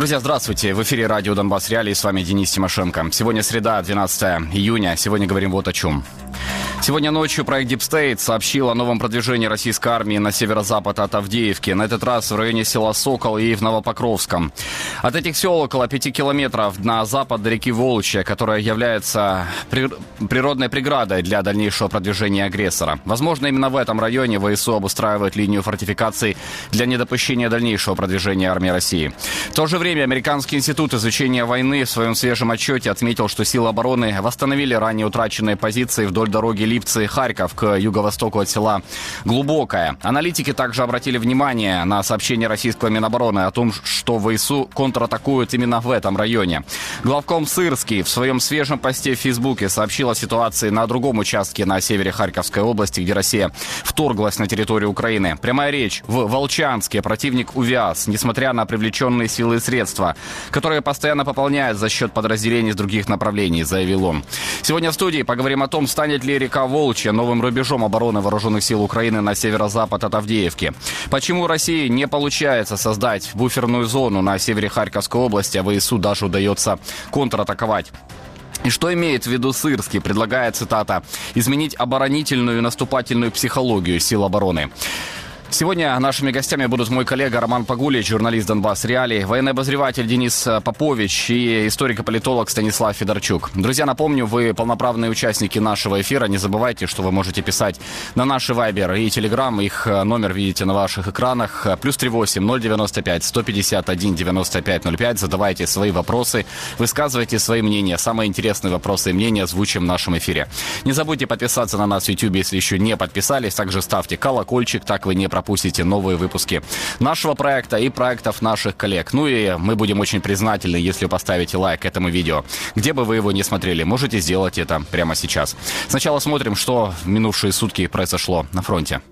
Друзья, здравствуйте. В эфире радио «Донбасс Реалии». С вами Денис Тимошенко. Сегодня среда, 12 июня. Сегодня говорим вот о чем. Сегодня ночью проект Deep State сообщил о новом продвижении российской армии на северо-запад от Авдеевки. На этот раз в районе села Сокол и в Новопокровском. От этих сел около 5 километров на запад до реки Волчья, которая является природной преградой для дальнейшего продвижения агрессора. Возможно, именно в этом районе ВСУ обустраивают линию фортификаций для недопущения дальнейшего продвижения армии России. В то же время Американский институт изучения войны в своем свежем отчете отметил, что силы обороны восстановили ранее утраченные позиции вдоль дороги Липцы-Харьков к юго-востоку от села Глубокое. Аналитики также обратили внимание на сообщение российского Минобороны о том, что ВСУ контратакуют именно в этом районе. Главком Сырский в своем свежем посте в Фейсбуке сообщил о ситуации на другом участке на севере Харьковской области, где Россия вторглась на территорию Украины. Прямая речь: в Волчанске противник увяз, несмотря на привлеченные силы и средства, которые постоянно пополняют за счет подразделений с других направлений, заявил он. Сегодня в студии поговорим о том, станет ли река Волчья новым рубежом обороны вооруженных сил Украины на северо-запад от Авдеевки. Почему России не получается создать буферную зону на севере Харьковской области, а ВСУ даже удается контратаковать? И что имеет в виду Сырский, предлагая, цитата, «изменить оборонительную и наступательную психологию сил обороны». Сегодня нашими гостями будут мой коллега Роман Погулич, журналист «Донбасс Реалии», военный обозреватель Денис Попович и историк-политолог Станислав Федорчук. Друзья, напомню, вы полноправные участники нашего эфира. Не забывайте, что вы можете писать на наши Вайбер и Телеграм. Их номер видите на ваших экранах. +38 095 151 95 05. Задавайте свои вопросы, высказывайте свои мнения. Самые интересные вопросы и мнения озвучим в нашем эфире. Не забудьте подписаться на нас в YouTube, если еще не подписались. Также ставьте колокольчик, так вы не пропустите новые выпуски нашего проекта и проектов наших коллег. Ну и мы будем очень признательны, если вы поставите лайк этому видео. Где бы вы его ни смотрели, можете сделать это прямо сейчас. Сначала смотрим, что в минувшие сутки произошло на фронте.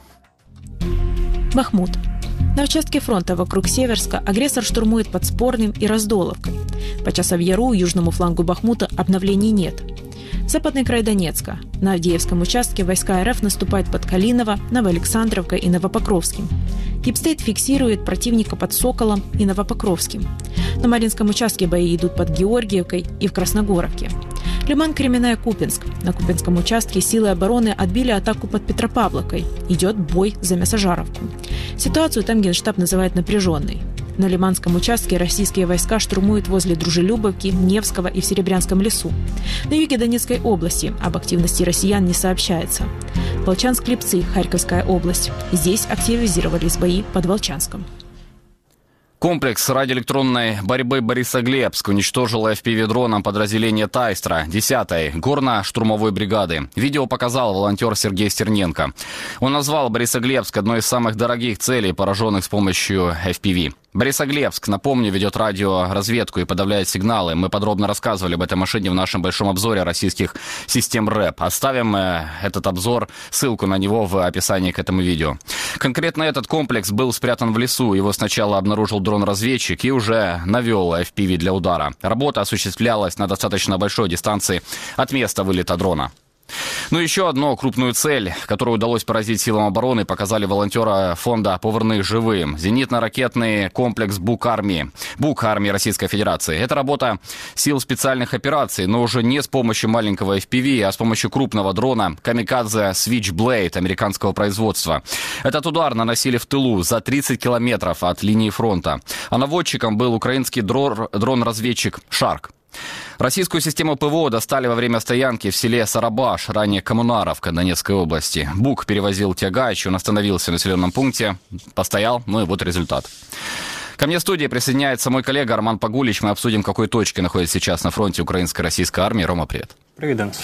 Бахмут. На участке фронта вокруг Северска агрессор штурмует под Спорным и Раздоловкой. По Часовьяру, южному флангу Бахмута, обновлений нет. Западный край Донецка. На Авдеевском участке войска РФ наступают под Калиново, Новоалександровкой и Новопокровским. Дипстейт фиксирует противника под Соколом и Новопокровским. На Маринском участке бои идут под Георгиевкой и в Красногоровке. Лиман, Кременная, Купинск. На Купинском участке силы обороны отбили атаку под Петропавловкой. Идет бой за Мясожаровку. Ситуацию там Генштаб называет напряженной. На Лиманском участке российские войска штурмуют возле Дружелюбовки, Невского и в Серебрянском лесу. На юге Донецкой области об активности россиян не сообщается. Волчанск-Липцы, Харьковская область. Здесь активизировались бои под Волчанском. Комплекс радиоэлектронной борьбы Борисоглебск уничтожил FPV-дроном подразделение Тайстра 10-й горно-штурмовой бригады. Видео показал волонтер Сергей Стерненко. Он назвал Борисоглебск одной из самых дорогих целей, пораженных с помощью FPV. Борисоглебск, напомню, ведет радиоразведку и подавляет сигналы. Мы подробно рассказывали об этой машине в нашем большом обзоре российских систем РЭП. Оставим этот обзор, ссылку на него в описании к этому видео. Конкретно этот комплекс был спрятан в лесу. Его сначала обнаружил дрон-разведчик и уже навел FPV для удара. Работа осуществлялась на достаточно большой дистанции от места вылета дрона. Ну, еще одну крупную цель, которую удалось поразить силам обороны, показали волонтеры фонда «Поверни живым». Зенитно-ракетный комплекс «Бук-армии» Российской Федерации. Это работа сил специальных операций, но уже не с помощью маленького FPV, а с помощью крупного дрона «Камикадзе Switchblade» американского производства. Этот удар наносили в тылу за 30 километров от линии фронта. А наводчиком был украинский дрон-разведчик «Шарк». Российскую систему ПВО достали во время стоянки в селе Сарабаш, ранее Коммунаровка Донецкой области. БУК перевозил тягач, он остановился в населенном пункте, постоял, ну и вот результат. Ко мне в студии присоединяется мой коллега Роман Погулич. Мы обсудим, в какой точке находится сейчас на фронте украинской и российской армии. Рома, привет. Привет, Денис.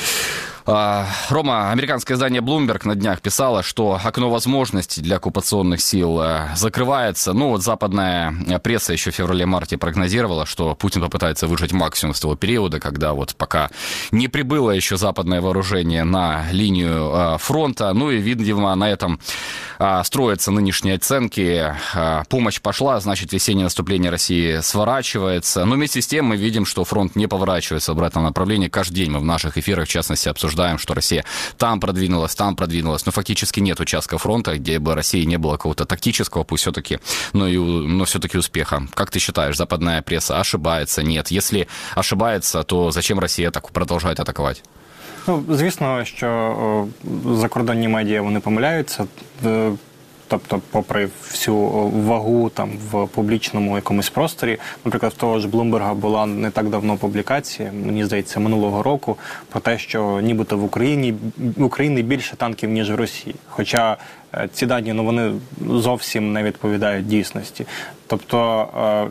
Рома, американское издание Bloomberg на днях писало, что окно возможностей для оккупационных сил закрывается. Ну вот западная пресса еще в феврале-марте прогнозировала, что Путин попытается выжать максимум с того периода, когда вот пока не прибыло еще западное вооружение на линию фронта. Ну и, видимо, на этом строятся нынешние оценки. Помощь пошла, значит, весеннее наступление России сворачивается. Но вместе с тем мы видим, что фронт не поворачивается в обратном направлении. Каждый день мы в наших эфирах, в частности, обсуждаем обсуждаем, что Россия там продвинулась, но фактически нет участка фронта, где бы России не было какого-то тактического, пусть все-таки, но все-таки успеха. Как ты считаешь, западная пресса ошибается? Нет. Если ошибается, то зачем Россия так продолжает атаковать? Ну, звісно, що закордонні медіа, вони помиляються. Тобто, попри всю вагу там в публічному якомусь просторі, наприклад, в того ж Блумберга була не так давно публікація, мені здається, минулого року, про те, що нібито в Україні більше танків, ніж в Росії. Хоча ці дані, вони зовсім не відповідають дійсності. Тобто,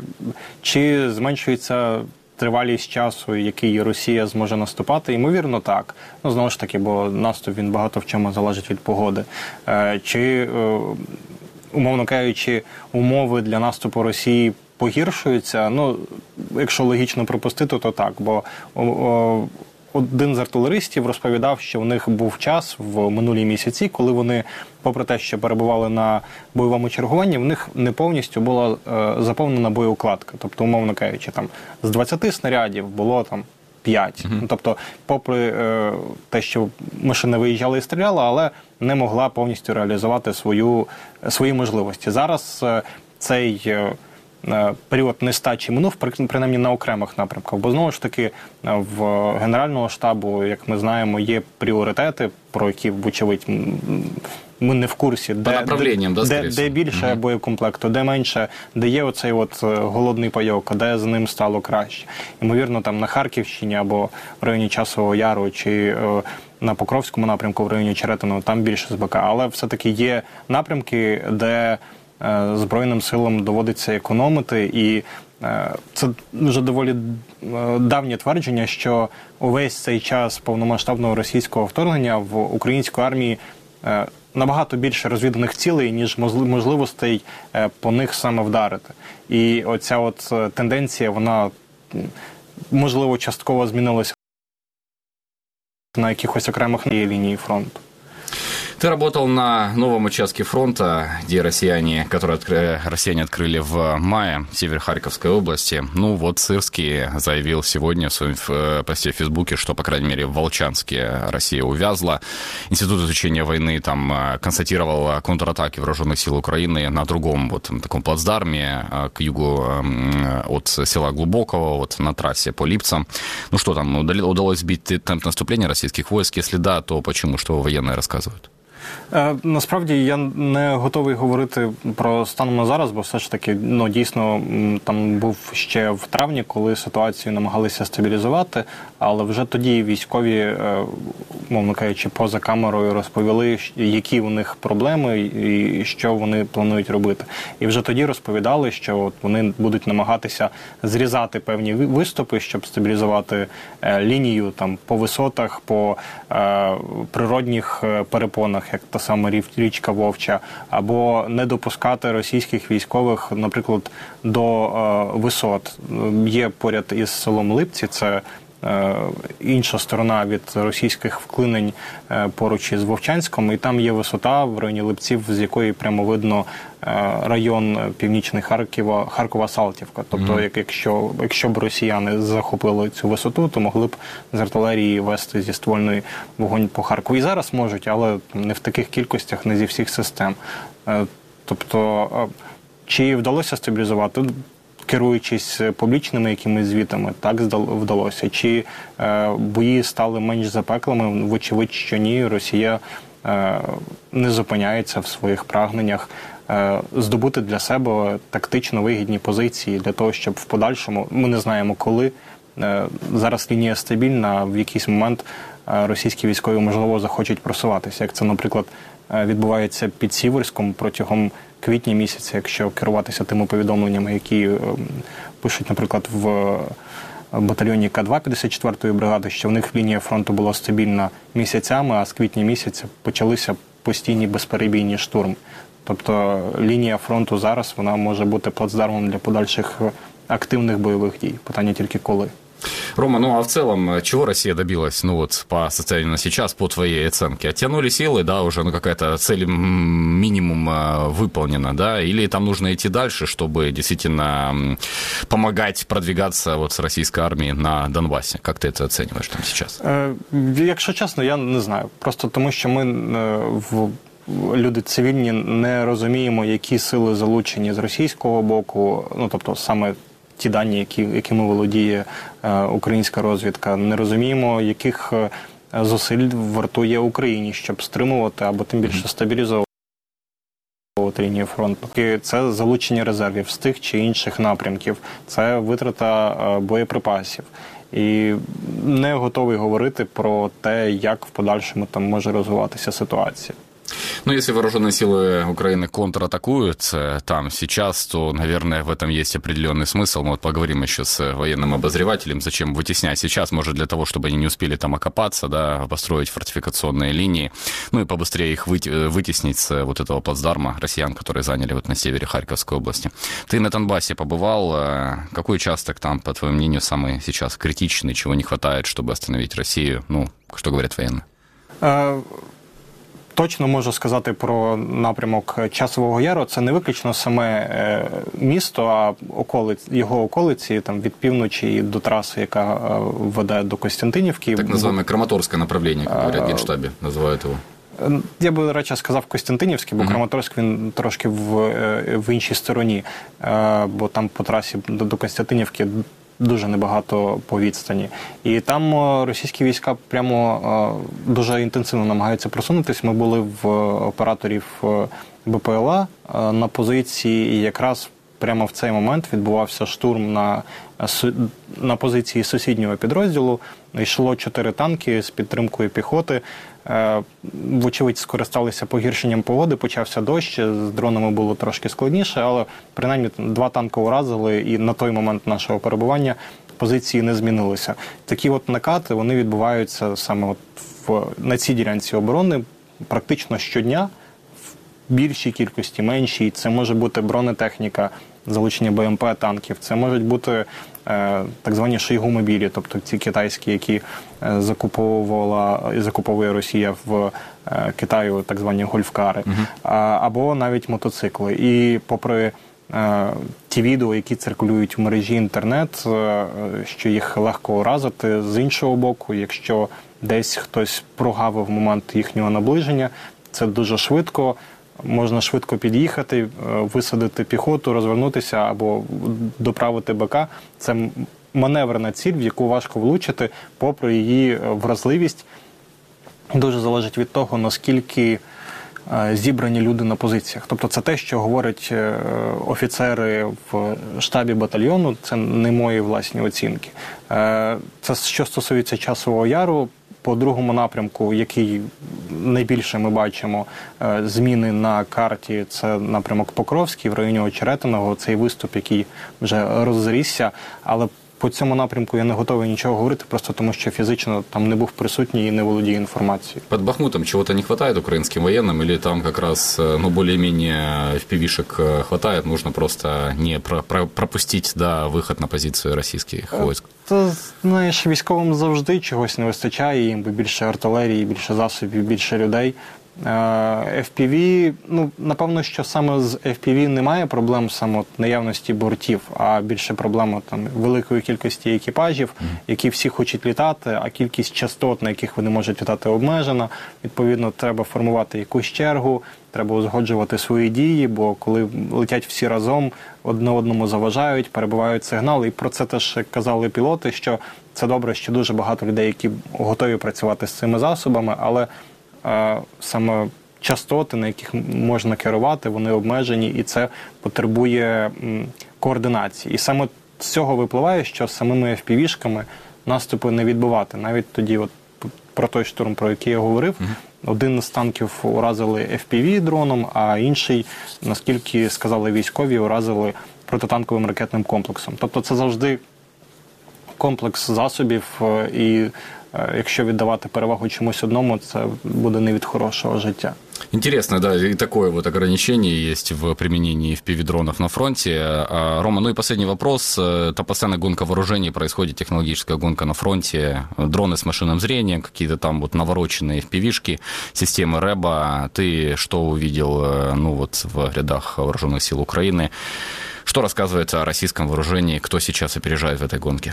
чи зменшується тривалість часу, який Росія зможе наступати? Ймовірно, так. Знову ж таки, бо наступ, він багато в чому залежить від погоди. Чи, умовно кажучи, умови для наступу Росії погіршуються? Якщо логічно припустити, то так. Бо один з артилеристів розповідав, що в них був час в минулі місяці, коли вони, попри те, що перебували на бойовому чергуванні, в них не повністю була заповнена боєукладка. Тобто, умовно кажучи, там з 20 снарядів було там 5. Тобто, попри те, що машина виїжджала і стріляла, але не могла повністю реалізувати свої можливості. Зараз цей період нестачі минув, принаймні на окремих напрямках. Бо, знову ж таки, в Генерального штабу, як ми знаємо, є пріоритети, про які, вочевидь, ми не в курсі, де більше боєкомплекту, де менше, де є оцей голодний пайок, де з ним стало краще. Ймовірно, там на Харківщині або в районі Часового Яру, чи на Покровському напрямку в районі Черетиного, там більше СБК. Але все-таки є напрямки, де Збройним силам доводиться економити, і це вже доволі давнє твердження, що увесь цей час повномасштабного російського вторгнення в українській армії набагато більше розвіданих цілей, ніж можливостей по них саме вдарити. І оця тенденція, вона, можливо, частково змінилася на якихось окремих лінії фронту. Ты работал на новом участке фронта, где россияне открыли в мае, север Харьковской области. Сырский заявил сегодня в своем посте в Фейсбуке, что, по крайней мере, в Волчанске Россия увязла. Институт изучения войны там констатировал контратаки вооруженных сил Украины на другом таком плацдарме к югу от села Глубокого, на трассе по Липцам. Что там, удалось сбить темп наступления российских войск? Если да, то почему? Что военные рассказывают? Насправді я не готовий говорити про станом на зараз, бо все ж таки, дійсно, там був ще в травні, коли ситуацію намагалися стабілізувати, але вже тоді військові, мовно кажучи, поза камерою розповіли, які у них проблеми і що вони планують робити. І вже тоді розповідали, що вони будуть намагатися зрізати певні виступи, щоб стабілізувати лінію там по висотах, по природних перепонах, як та сама річка Вовча, або не допускати російських військових, наприклад, до висот. Є поряд із селом Липці, це інша сторона від російських вклинень поруч із Вовчанськом, і там є висота в районі Липців, з якої прямо видно район північний Харкова-Салтівка. Тобто, якщо б росіяни захопили цю висоту, то могли б з артилерії вести зі ствольної вогонь по Харкову. І зараз можуть, але не в таких кількостях, не зі всіх систем. Тобто, чи вдалося стабілізувати? Керуючись публічними якимись звітами, так вдалося. Чи бої стали менш запеклими? Вочевидь, що ні. Росія не зупиняється в своїх прагненнях здобути для себе тактично вигідні позиції для того, щоб в подальшому, ми не знаємо коли, зараз лінія стабільна, в якийсь момент російські військові, можливо, захочуть просуватися. Як це, наприклад, відбувається під Сіверськом протягом квітня місяця, якщо керуватися тими повідомленнями, які пишуть, наприклад, в батальйоні К2 54-ї бригади, що в них лінія фронту була стабільна місяцями, а з квітня місяця почалися постійні безперебійні штурми. Тобто лінія фронту зараз, вона може бути плацдармом для подальших активних бойових дій. Питання тільки коли. Рома, ну а в целом, чего Россия добилась, ну вот, по состоянию на сейчас, по твоей оценке? Оттянули силы, да, уже, ну, какая-то цель минимум выполнена, да, или там нужно идти дальше, чтобы действительно помогать продвигаться вот с российской армией на Донбасі? Как ты это оцениваешь там сейчас? Якщо чесно, я не знаю. Просто тому, що ми люди цивільні не розуміємо, які сили залучені з російського боку, ну, тобто саме ті дані, якими володіє українська розвідка. Не розуміємо, яких зусиль вартує Україні, щоб стримувати або тим більше стабілізовувати лінію фронту. І це залучення резервів з тих чи інших напрямків, це витрата боєприпасів. І не готовий говорити про те, як в подальшому там може розвиватися ситуація. Ну, если вооруженные силы Украины контратакуют там сейчас, то, наверное, в этом есть определенный смысл. Мы вот поговорим еще с военным обозревателем, зачем вытеснять сейчас, может, для того, чтобы они не успели там окопаться, да, построить фортификационные линии, ну и побыстрее их вытеснить с вот этого плацдарма россиян, которые заняли вот на севере Харьковской области. Ты на Донбассе побывал. Какой участок там, по твоему мнению, самый сейчас критичный, чего не хватает, чтобы остановить Россию? Ну, что говорят военные? Точно можу сказати про напрямок Часового Яру. Це не виключно саме місто, а його околиці, там, від півночі до траси, яка веде до Костянтинівки. Так називаємо Краматорське направлення, як говорять в Генштабі, називають його. Я би радше сказав Костянтинівський, бо Краматорськ він трошки в іншій стороні, бо там по трасі до Костянтинівки дуже небагато по відстані. І там російські війська прямо дуже інтенсивно намагаються просунутися. Ми були в операторів БПЛА на позиції, і якраз прямо в цей момент відбувався штурм на позиції сусіднього підрозділу. Йшло 4 танки з підтримкою піхоти. Вочевидь, скористалися погіршенням погоди, почався дощ, з дронами було трошки складніше, але принаймні 2 танки уразили, і на той момент нашого перебування позиції не змінилися. Такі от накати, вони відбуваються саме на цій ділянці оборони практично щодня, в більшій кількості, меншій. Це може бути бронетехніка, залучення БМП танків, це можуть бути так звані шойгу-мобілі, тобто ці китайські, які закуповує Росія в Китаю, так звані гольфкари, або навіть мотоцикли. І попри ті відео, які циркулюють в мережі інтернет, що їх легко уразити, з іншого боку, якщо десь хтось прогавив момент їхнього наближення, це дуже швидко. Можна швидко під'їхати, висадити піхоту, розвернутися або доправити БК. Це маневрена ціль, в яку важко влучити, попри її вразливість. Дуже залежить від того, наскільки зібрані люди на позиціях. Тобто це те, що говорять офіцери в штабі батальйону, це не мої власні оцінки. Це що стосується Часового Яру. По другому напрямку, який найбільше ми бачимо зміни на карті, це напрямок Покровський, в районі Очеретиного, цей виступ, який вже розрісся, але по цьому напрямку я не готовий нічого говорити, просто тому що фізично там не був присутній і не володію інформацією. Под Бахмутом чего-то не хватает украинским военным, или там как раз, ну, более-менее FPV-шек хватает, нужно просто не пропустить, да, выход на позицию російських войск? Та, знаєш, військовим завжди чогось не вистачає, їм би більше артилерії, більше засобів, більше людей. FPV, ну, напевно, що саме з FPV немає проблем саме наявності бортів, а більше проблема там великої кількості екіпажів, які всі хочуть літати, а кількість частот, на яких вони можуть літати, обмежена. Відповідно, треба формувати якусь чергу, треба узгоджувати свої дії, бо коли летять всі разом, одне одному заважають, перебивають сигнали. І про це теж казали пілоти, що це добре, що дуже багато людей, які готові працювати з цими засобами, але саме частоти, на яких можна керувати, вони обмежені, і це потребує координації. І саме з цього випливає, що самими FPV-шками наступи не відбувати. Навіть тоді, от про той штурм, про який я говорив, один з танків уразили FPV-дроном, а інший, наскільки сказали військові, уразили протитанковим ракетним комплексом. Тобто це завжди комплекс засобів, і якщо віддавати перевагу чомусь одному, це буде не від хорошого життя. Интересно, да, и такое вот ограничение есть в применении FPV-дронов на фронте. Рома, ну и последний вопрос. Это постоянная гонка вооружений, происходит технологическая гонка на фронте. Дроны с машинным зрением, какие-то там вот навороченные FPV-шки, системы РЭБа. Ты что увидел, ну вот в рядах вооруженных сил Украины? Что рассказывает о российском вооружении? Кто сейчас опережает в этой гонке?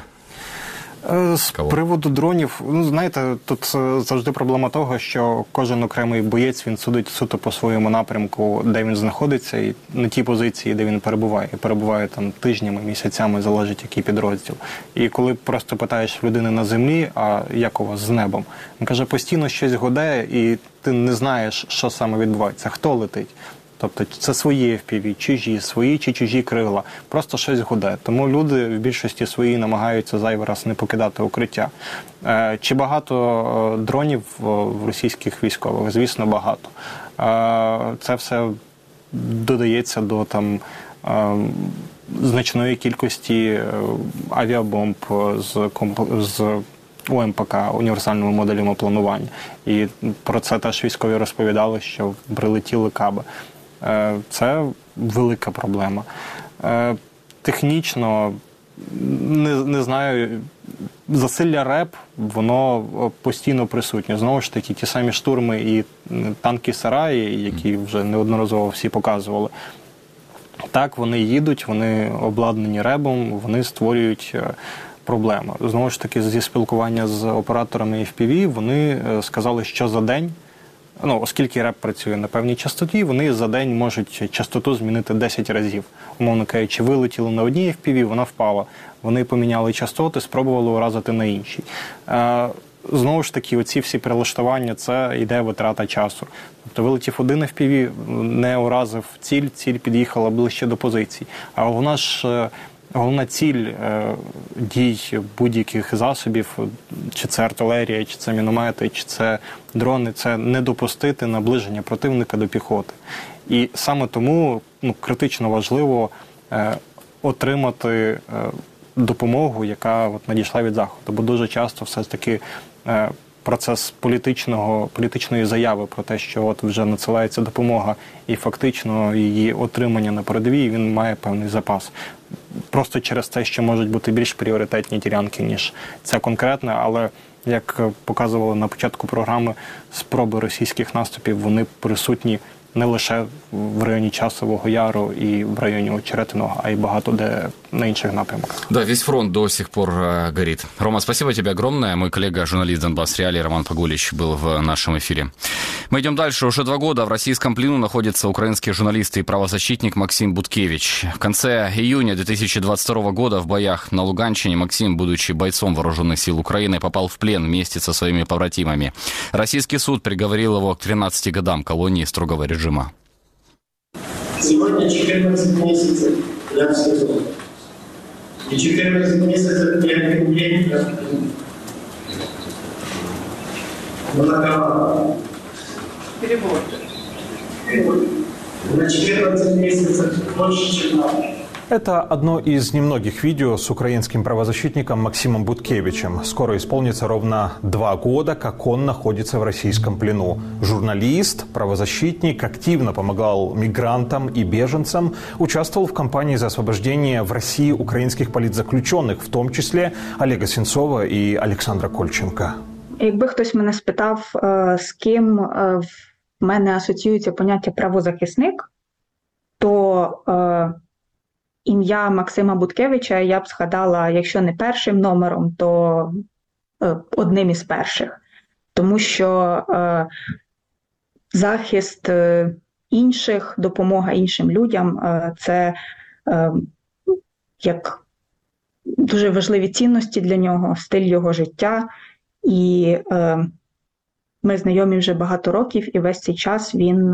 З приводу дронів, ну, знаєте, тут завжди проблема того, що кожен окремий боєць, він судить суто по своєму напрямку, де він знаходиться, і на тій позиції, де він перебуває. І перебуває там тижнями, місяцями, залежить який підрозділ. І коли просто питаєш людини на землі, а як у вас з небом? Він каже, постійно щось гуде, і ти не знаєш, що саме відбувається, хто летить. Тобто це свої FPV, чужі, свої чи чужі крила. Просто щось гуде. Тому люди в більшості своїй намагаються зайвий раз не покидати укриття. Чи багато дронів в російських військових? Звісно, багато. Це все додається до там значної кількості авіабомб з УМПК, універсальними моделями планування. І про це теж військові розповідали, що прилетіли каби. Це велика проблема. Технічно, не знаю, засилля РЕБ, воно постійно присутнє. Знову ж таки, ті самі штурми і танки Сараї, які вже неодноразово всі показували. Так, вони їдуть, вони обладнані РЕБом, вони створюють проблеми. Знову ж таки, зі спілкування з операторами FPV, вони сказали, що за день, ну, оскільки РЕБ працює на певній частоті, вони за день можуть частоту змінити 10 разів. Умовно кажучи, вилетіли на одній FPV, вона впала. Вони поміняли частоти, спробували уразити на іншій. Знову ж таки, оці всі перелаштування, це йде витрата часу. Тобто вилетів один FPV, не уразив ціль, ціль під'їхала ближче до позицій. А головна ціль дій будь-яких засобів, чи це артилерія, чи це міномети, чи це дрони, це не допустити наближення противника до піхоти. І саме тому критично важливо отримати допомогу, яка надійшла від Заходу. Бо дуже часто все ж таки процес політичної заяви про те, що от вже надсилається допомога і фактично її отримання на передовій, він має певний запас. Просто через те, що можуть бути більш пріоритетні ділянки, ніж ця конкретна, але, як показували на початку програми, спроби російських наступів, вони присутні не лише в районе Часового Яру и в районе Очеретиного, а и багато де на інших напрямках. Да, весь фронт до сих пор горит. Рома, спасибо тебе огромное. Мой коллега, журналист Донбасс Реалии Роман Погулич был в нашем эфире. Мы идем дальше. Уже 2 года в российском плену находится украинский журналист и правозащитник Максим Буткевич. В конце июня 2022 года в боях на Луганщине Максим, будучи бойцом вооруженных сил Украины, попал в плен вместе со своими побратимами. Российский суд приговорил его к 13 годам колонии строгого режима. Сегодня 14 месяцев я в СИЗО. И 14 месяцев я не умею. Многовато. Перебор. На 14 месяцев больше, чем надо. Это одно из немногих видео с украинским правозащитником Максимом Буткевичем. Скоро исполнится ровно 2 года, как он находится в российском плену. Журналист, правозащитник, активно помогал мигрантам и беженцам, участвовал в кампании за освобождение в России украинских политзаключенных, в том числе Олега Сенцова и Олександра Кольченка. Якби хтось мене спитав, з ким в мене асоціюється поняття правозахисник, то ім'я Максима Буткевича я б згадала, якщо не першим номером, то одним із перших. Тому що захист інших, допомога іншим людям – це як дуже важливі цінності для нього, стиль його життя. І ми знайомі вже багато років, и весь цей час він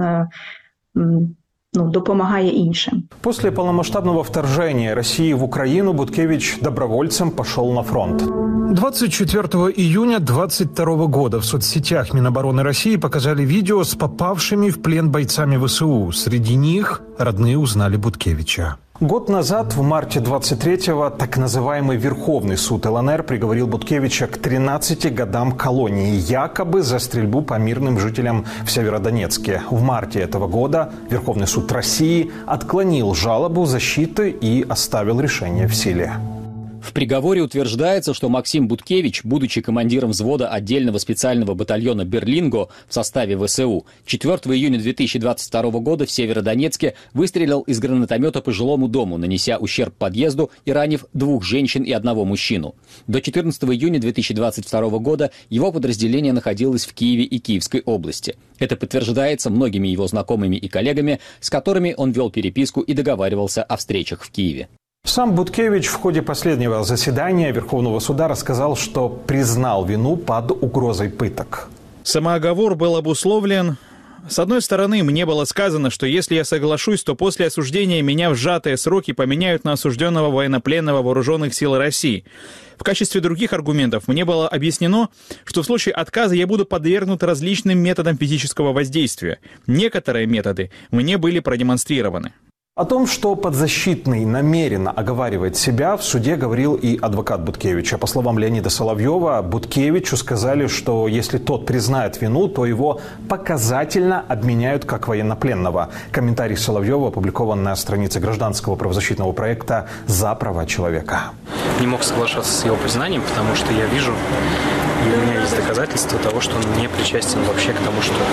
допомагає іншим. После полномасштабного вторжения России в Украину Буткевич добровольцем пошел на фронт. 24 июня 2022 года в соцсетях Минобороны России показали видео с попавшими в плен бойцами ВСУ. Среди них родные узнали Буткевича. Год назад, в марте 23-го, так называемый Верховный суд ЛНР приговорил Буткевича к 13 годам колонии, якобы за стрельбу по мирным жителям в Северодонецке. В марте этого года Верховный суд России отклонил жалобу защиты и оставил решение в силе. В приговоре утверждается, что Максим Буткевич, будучи командиром взвода отдельного специального батальона «Берлинго» в составе ВСУ, 4 июня 2022 года в Северодонецке выстрелил из гранатомета по жилому дому, нанеся ущерб подъезду и ранив 2 женщин и 1 мужчину. До 14 июня 2022 года его подразделение находилось в Киеве и Киевской области. Это подтверждается многими его знакомыми и коллегами, с которыми он вел переписку и договаривался о встречах в Киеве. Сам Буткевич в ходе последнего заседания Верховного суда рассказал, что признал вину под угрозой пыток. Самооговор был обусловлен. С одной стороны, мне было сказано, что если я соглашусь, то после осуждения меня в сжатые сроки поменяют на осужденного военнопленного вооруженных сил России. В качестве других аргументов мне было объяснено, что в случае отказа я буду подвергнут различным методам физического воздействия. Некоторые методы мне были продемонстрированы. О том, что подзащитный намеренно оговаривает себя, в суде говорил и адвокат Буткевича. По словам Леонида Соловьева, Буткевичу сказали, что если тот признает вину, то его показательно обменяют как военнопленного. Комментарий Соловьева опубликован на странице гражданского правозащитного проекта «За права человека». Не мог соглашаться с его признанием, потому что я вижу, и у меня есть доказательства того, что он не причастен вообще к тому, что...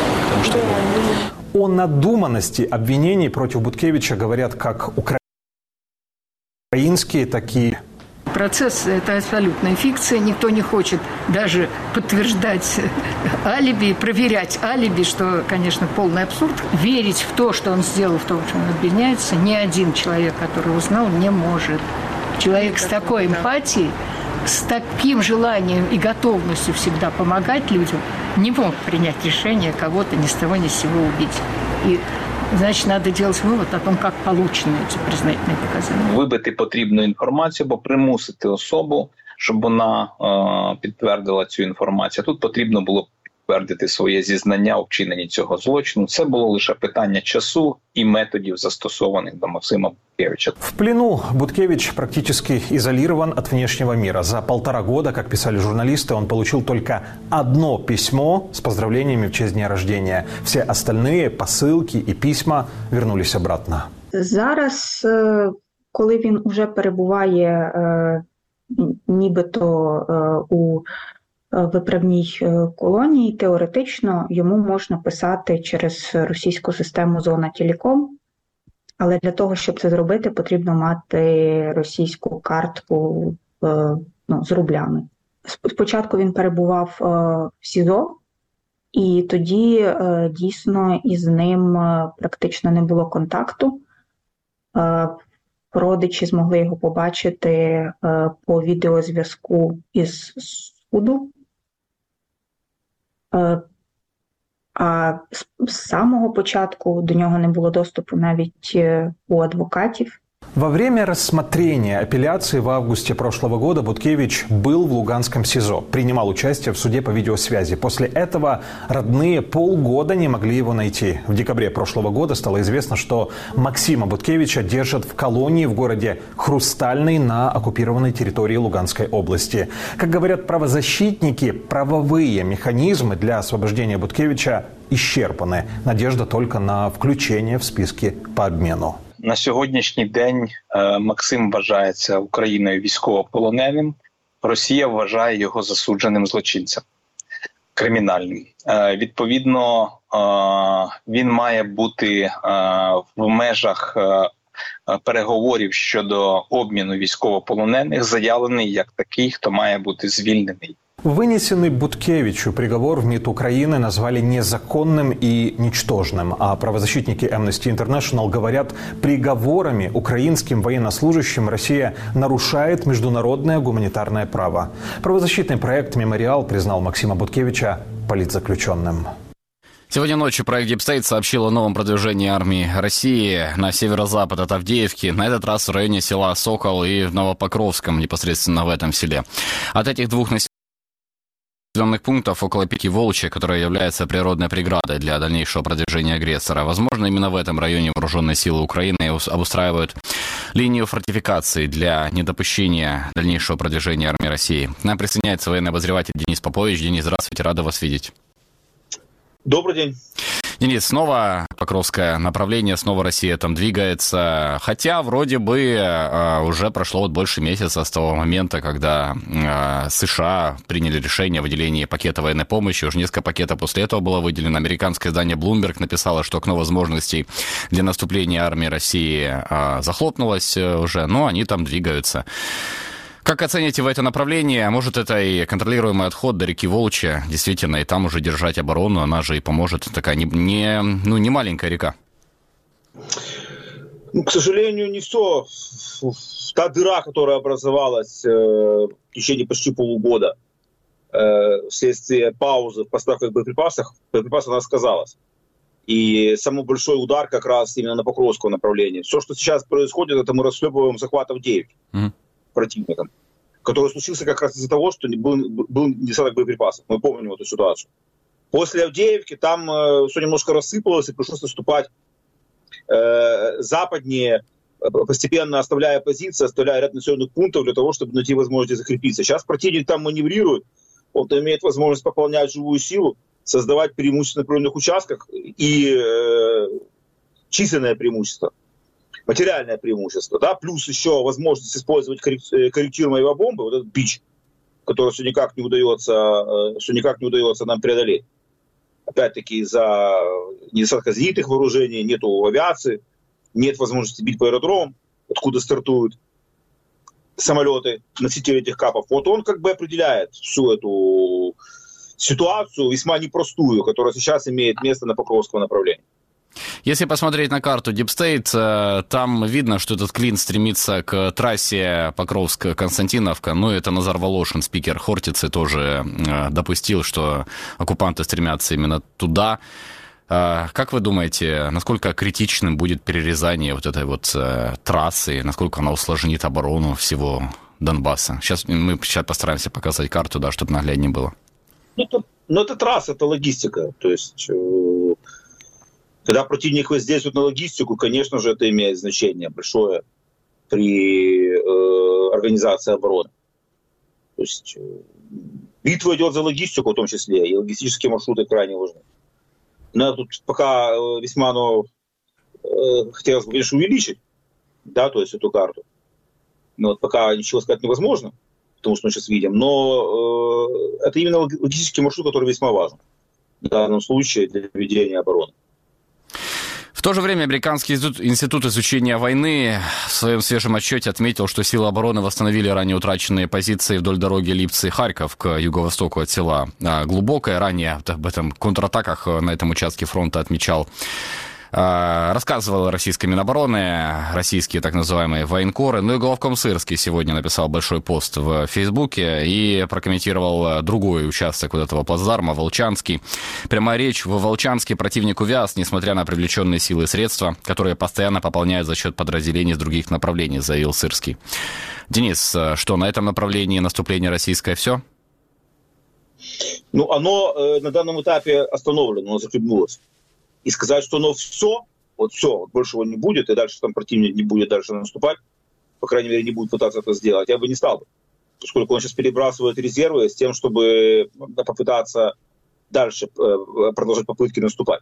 О надуманности обвинений против Буткевича говорят как украинские, так и... Процесс – это абсолютная фикция. Никто не хочет даже подтверждать алиби, проверять алиби, что, конечно, полный абсурд. Верить в то, что он сделал, в то, что он обвиняется, ни один человек, который узнал, не может. Человек с такой эмпатией, с таким желанием и готовностью всегда помогать людям, не мог принять решение кого-то ни с того ни с сего убить. И, значить, надо делать вывод о том, как получены эти признательные показания. Вибити потрібну інформацію або примусити особу, щоб вона підтвердила цю інформацію. Тут потрібно було підтвердити своє зізнання у вчиненні цього злочину. Це було лише питання часу і методів, застосованих до Максима Буткевича. В плену Буткевич практически изолирован от внешнего мира. За 1,5 года, как писали журналисты, он получил только одно письмо с поздравлениями в честь дня рождения. Все остальные посылки и письма вернулись обратно. Зараз, коли він уже перебуває нібито у виправній колонії, теоретично йому можна писати через російську систему «Зона Телеком», але для того, щоб це зробити, потрібно мати російську картку з рублями. Спочатку він перебував в СІЗО, і тоді дійсно із ним практично не було контакту. Родичі змогли його побачити по відеозв'язку із суду. А з самого початку до нього не було доступу навіть у адвокатів. Во время рассмотрения апелляции в августе прошлого года Буткевич был в Луганском СИЗО, принимал участие в суде по видеосвязи. После этого родные полгода не могли его найти. В декабре прошлого года стало известно, что Максима Буткевича держат в колонии в городе Хрустальный на оккупированной территории Луганской области. Как говорят правозащитники, правовые механизмы для освобождения Буткевича исчерпаны. Надежда только на включение в списки по обмену. На сьогоднішній день Максим вважається Україною військовополоненим. Росія вважає його засудженим злочинцем кримінальним. Відповідно, він має бути в межах переговорів щодо обміну військовополонених заявлений як такий, хто має бути звільнений. Вынесенный Буткевичу приговор в МИД Украины назвали незаконным и ничтожным, а правозащитники Amnesty International говорят, приговорами украинским военнослужащим Россия нарушает международное гуманитарное право. Правозащитный проект «Мемориал» признал Максима Буткевича политзаключенным. Сегодня ночью проект Deep State сообщил о новом продвижении армии России на северо-запад от Авдеевки, на этот раз в районе села Сокол и в Новопокровском, непосредственно в этом селе. От этих двух населенных пунктов около пики Волчья, которая является природной преградой для дальнейшего продвижения агрессора. Возможно, именно в этом районе вооруженные силы Украины обустраивают линию фортификации для недопущения дальнейшего продвижения армии России. К нам присоединяется военный обозреватель Денис Попович. Денис, здравствуйте, рада вас видеть. Добрый день. Денис, снова Покровское направление, снова Россия там двигается, хотя вроде бы уже прошло больше месяца с того момента, когда США приняли решение о выделении пакета военной помощи, уже несколько пакетов после этого было выделено. Американское издание Bloomberg написало, что окно возможностей для наступления армии России захлопнулось уже, но они там двигаются. Как оцените вы это направление? Может, это и контролируемый отход до реки Волчья, действительно, и там уже держать оборону, она же и поможет. Такая не маленькая река. К сожалению, не все. Та дыра, которая образовалась в течение почти полугода вследствие паузы в поставках боеприпасов, она сказалась. И самый большой удар как раз именно на Покровском направлении. Все, что сейчас происходит, это мы расхлебываем захват Авдеевки. Противником, который случился как раз из-за того, что был недостаток боеприпасов. Мы помним эту ситуацию. После Авдеевки там все немножко рассыпалось, и пришлось наступать западнее, постепенно оставляя позиции, оставляя ряд населенных пунктов для того, чтобы найти возможность закрепиться. Сейчас противник там маневрирует, он имеет возможность пополнять живую силу, создавать преимущество на определенных участках и численное преимущество. Материальное преимущество, да, плюс еще возможность использовать корректируемые авиабомбы, вот этот бич, который все никак не удается нам преодолеть. Опять-таки из-за недостатка зенитных вооружений, нету авиации, нет возможности бить по аэродромам, откуда стартуют самолеты, носители этих капов. Вот он как бы определяет всю эту ситуацию, весьма непростую, которая сейчас имеет место на Покровском направлении. Если посмотреть на карту Deep State, там видно, что этот клин стремится к трассе Покровск-Константиновка. Ну, это Назар Волошин, спикер Хортицы, тоже допустил, что оккупанты стремятся именно туда. Как вы думаете, насколько критичным будет перерезание вот этой вот трассы, насколько она усложнит оборону всего Донбасса? Мы постараемся показать карту, да, чтобы нагляднее было. Ну, это трасса, это логистика. То есть... Когда противник воздействует на логистику, конечно же, это имеет значение большое при организации обороны. То есть битва идет за логистику в том числе, и логистические маршруты крайне важны. Но тут пока весьма, хотелось бы, конечно, увеличить, да, то есть эту карту. Но вот пока ничего сказать невозможно, потому что мы сейчас видим, но это именно логистический маршрут, который весьма важен в данном случае для ведения обороны. В то же время Американский институт изучения войны в своем свежем отчете отметил, что силы обороны восстановили ранее утраченные позиции вдоль дороги Липцы-Харьков к юго-востоку от села Глубокое. Ранее об этом контратаках на этом участке фронта рассказывал российская Минобороны, российские так называемые военкоры. Ну и главком Сырский сегодня написал большой пост в Фейсбуке и прокомментировал другой участок вот этого плацдарма, Волчанский. Прямая речь: в Волчанске противник увяз, несмотря на привлеченные силы и средства, которые постоянно пополняют за счет подразделений с других направлений, заявил Сырский. Денис, что на этом направлении наступление российское все? Ну, оно на данном этапе остановлено, оно захлебнулось. И сказать, что оно все, больше его не будет, и дальше там противник не будет дальше наступать, по крайней мере, не будет пытаться это сделать, я бы не стал бы. Поскольку он сейчас перебрасывает резервы с тем, чтобы попытаться дальше продолжать попытки наступать.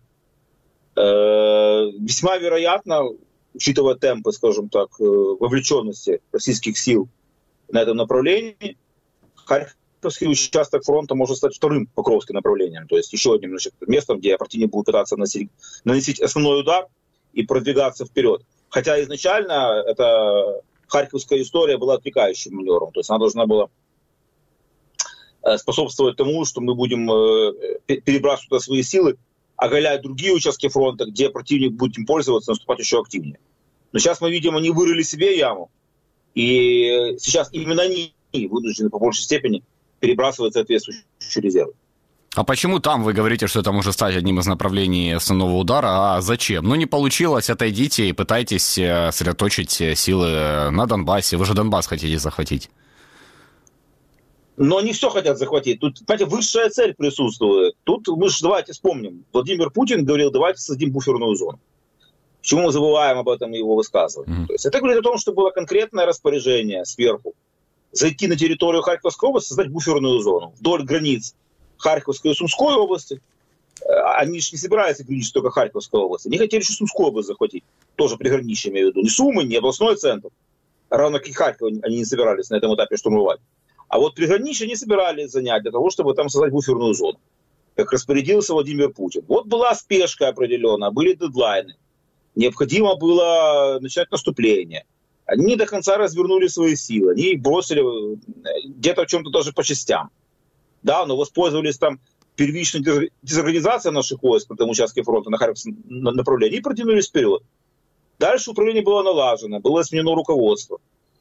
Весьма вероятно, учитывая темпы, скажем так, вовлеченности российских сил на этом направлении, Харьковский участок фронта может стать вторым Покровским направлением, то есть еще одним местом, где противник будет пытаться наносить основной удар и продвигаться вперед. Хотя изначально эта харьковская история была отвлекающим маневром, то есть она должна была способствовать тому, что мы будем перебрасывать туда свои силы, оголять другие участки фронта, где противник будет им пользоваться, наступать еще активнее. Но сейчас мы видим, они вырыли себе яму, и сейчас именно они вынуждены по большей степени перебрасывать соответствующие резервы. А почему там вы говорите, что это может стать одним из направлений основного удара? А зачем? Ну, не получилось, отойдите и пытайтесь сосредоточить силы на Донбассе. Вы же Донбасс хотите захватить. Но не все хотят захватить. Тут, понимаете, высшая цель присутствует. Тут мы же давайте вспомним. Владимир Путин говорил, давайте создадим буферную зону. Почему мы забываем об этом и его высказывать? То есть это говорит о том, что было конкретное распоряжение сверху зайти на территорию Харьковской области, создать буферную зону вдоль границ Харьковской и Сумской области. Они же не собираются граничить только Харьковской области. Они хотели еще Сумскую область захватить. Тоже приграничье, имею в виду. Не Сумы, не областной центр. Равно как и Харьков они не собирались на этом этапе штурмовать. А вот приграничье не собирались занять для того, чтобы там создать буферную зону. Как распорядился Владимир Путин. Вот была спешка определенная, были дедлайны. Необходимо было начать наступление. Они не до конца развернули свои силы. Они их бросили где-то в чем-то даже по частям. Да, но воспользовались там первичной дезорганизацией наших войск на том участке фронта на Харьковском направлении и продвинулись вперед. Дальше управление было налажено, было сменено руководство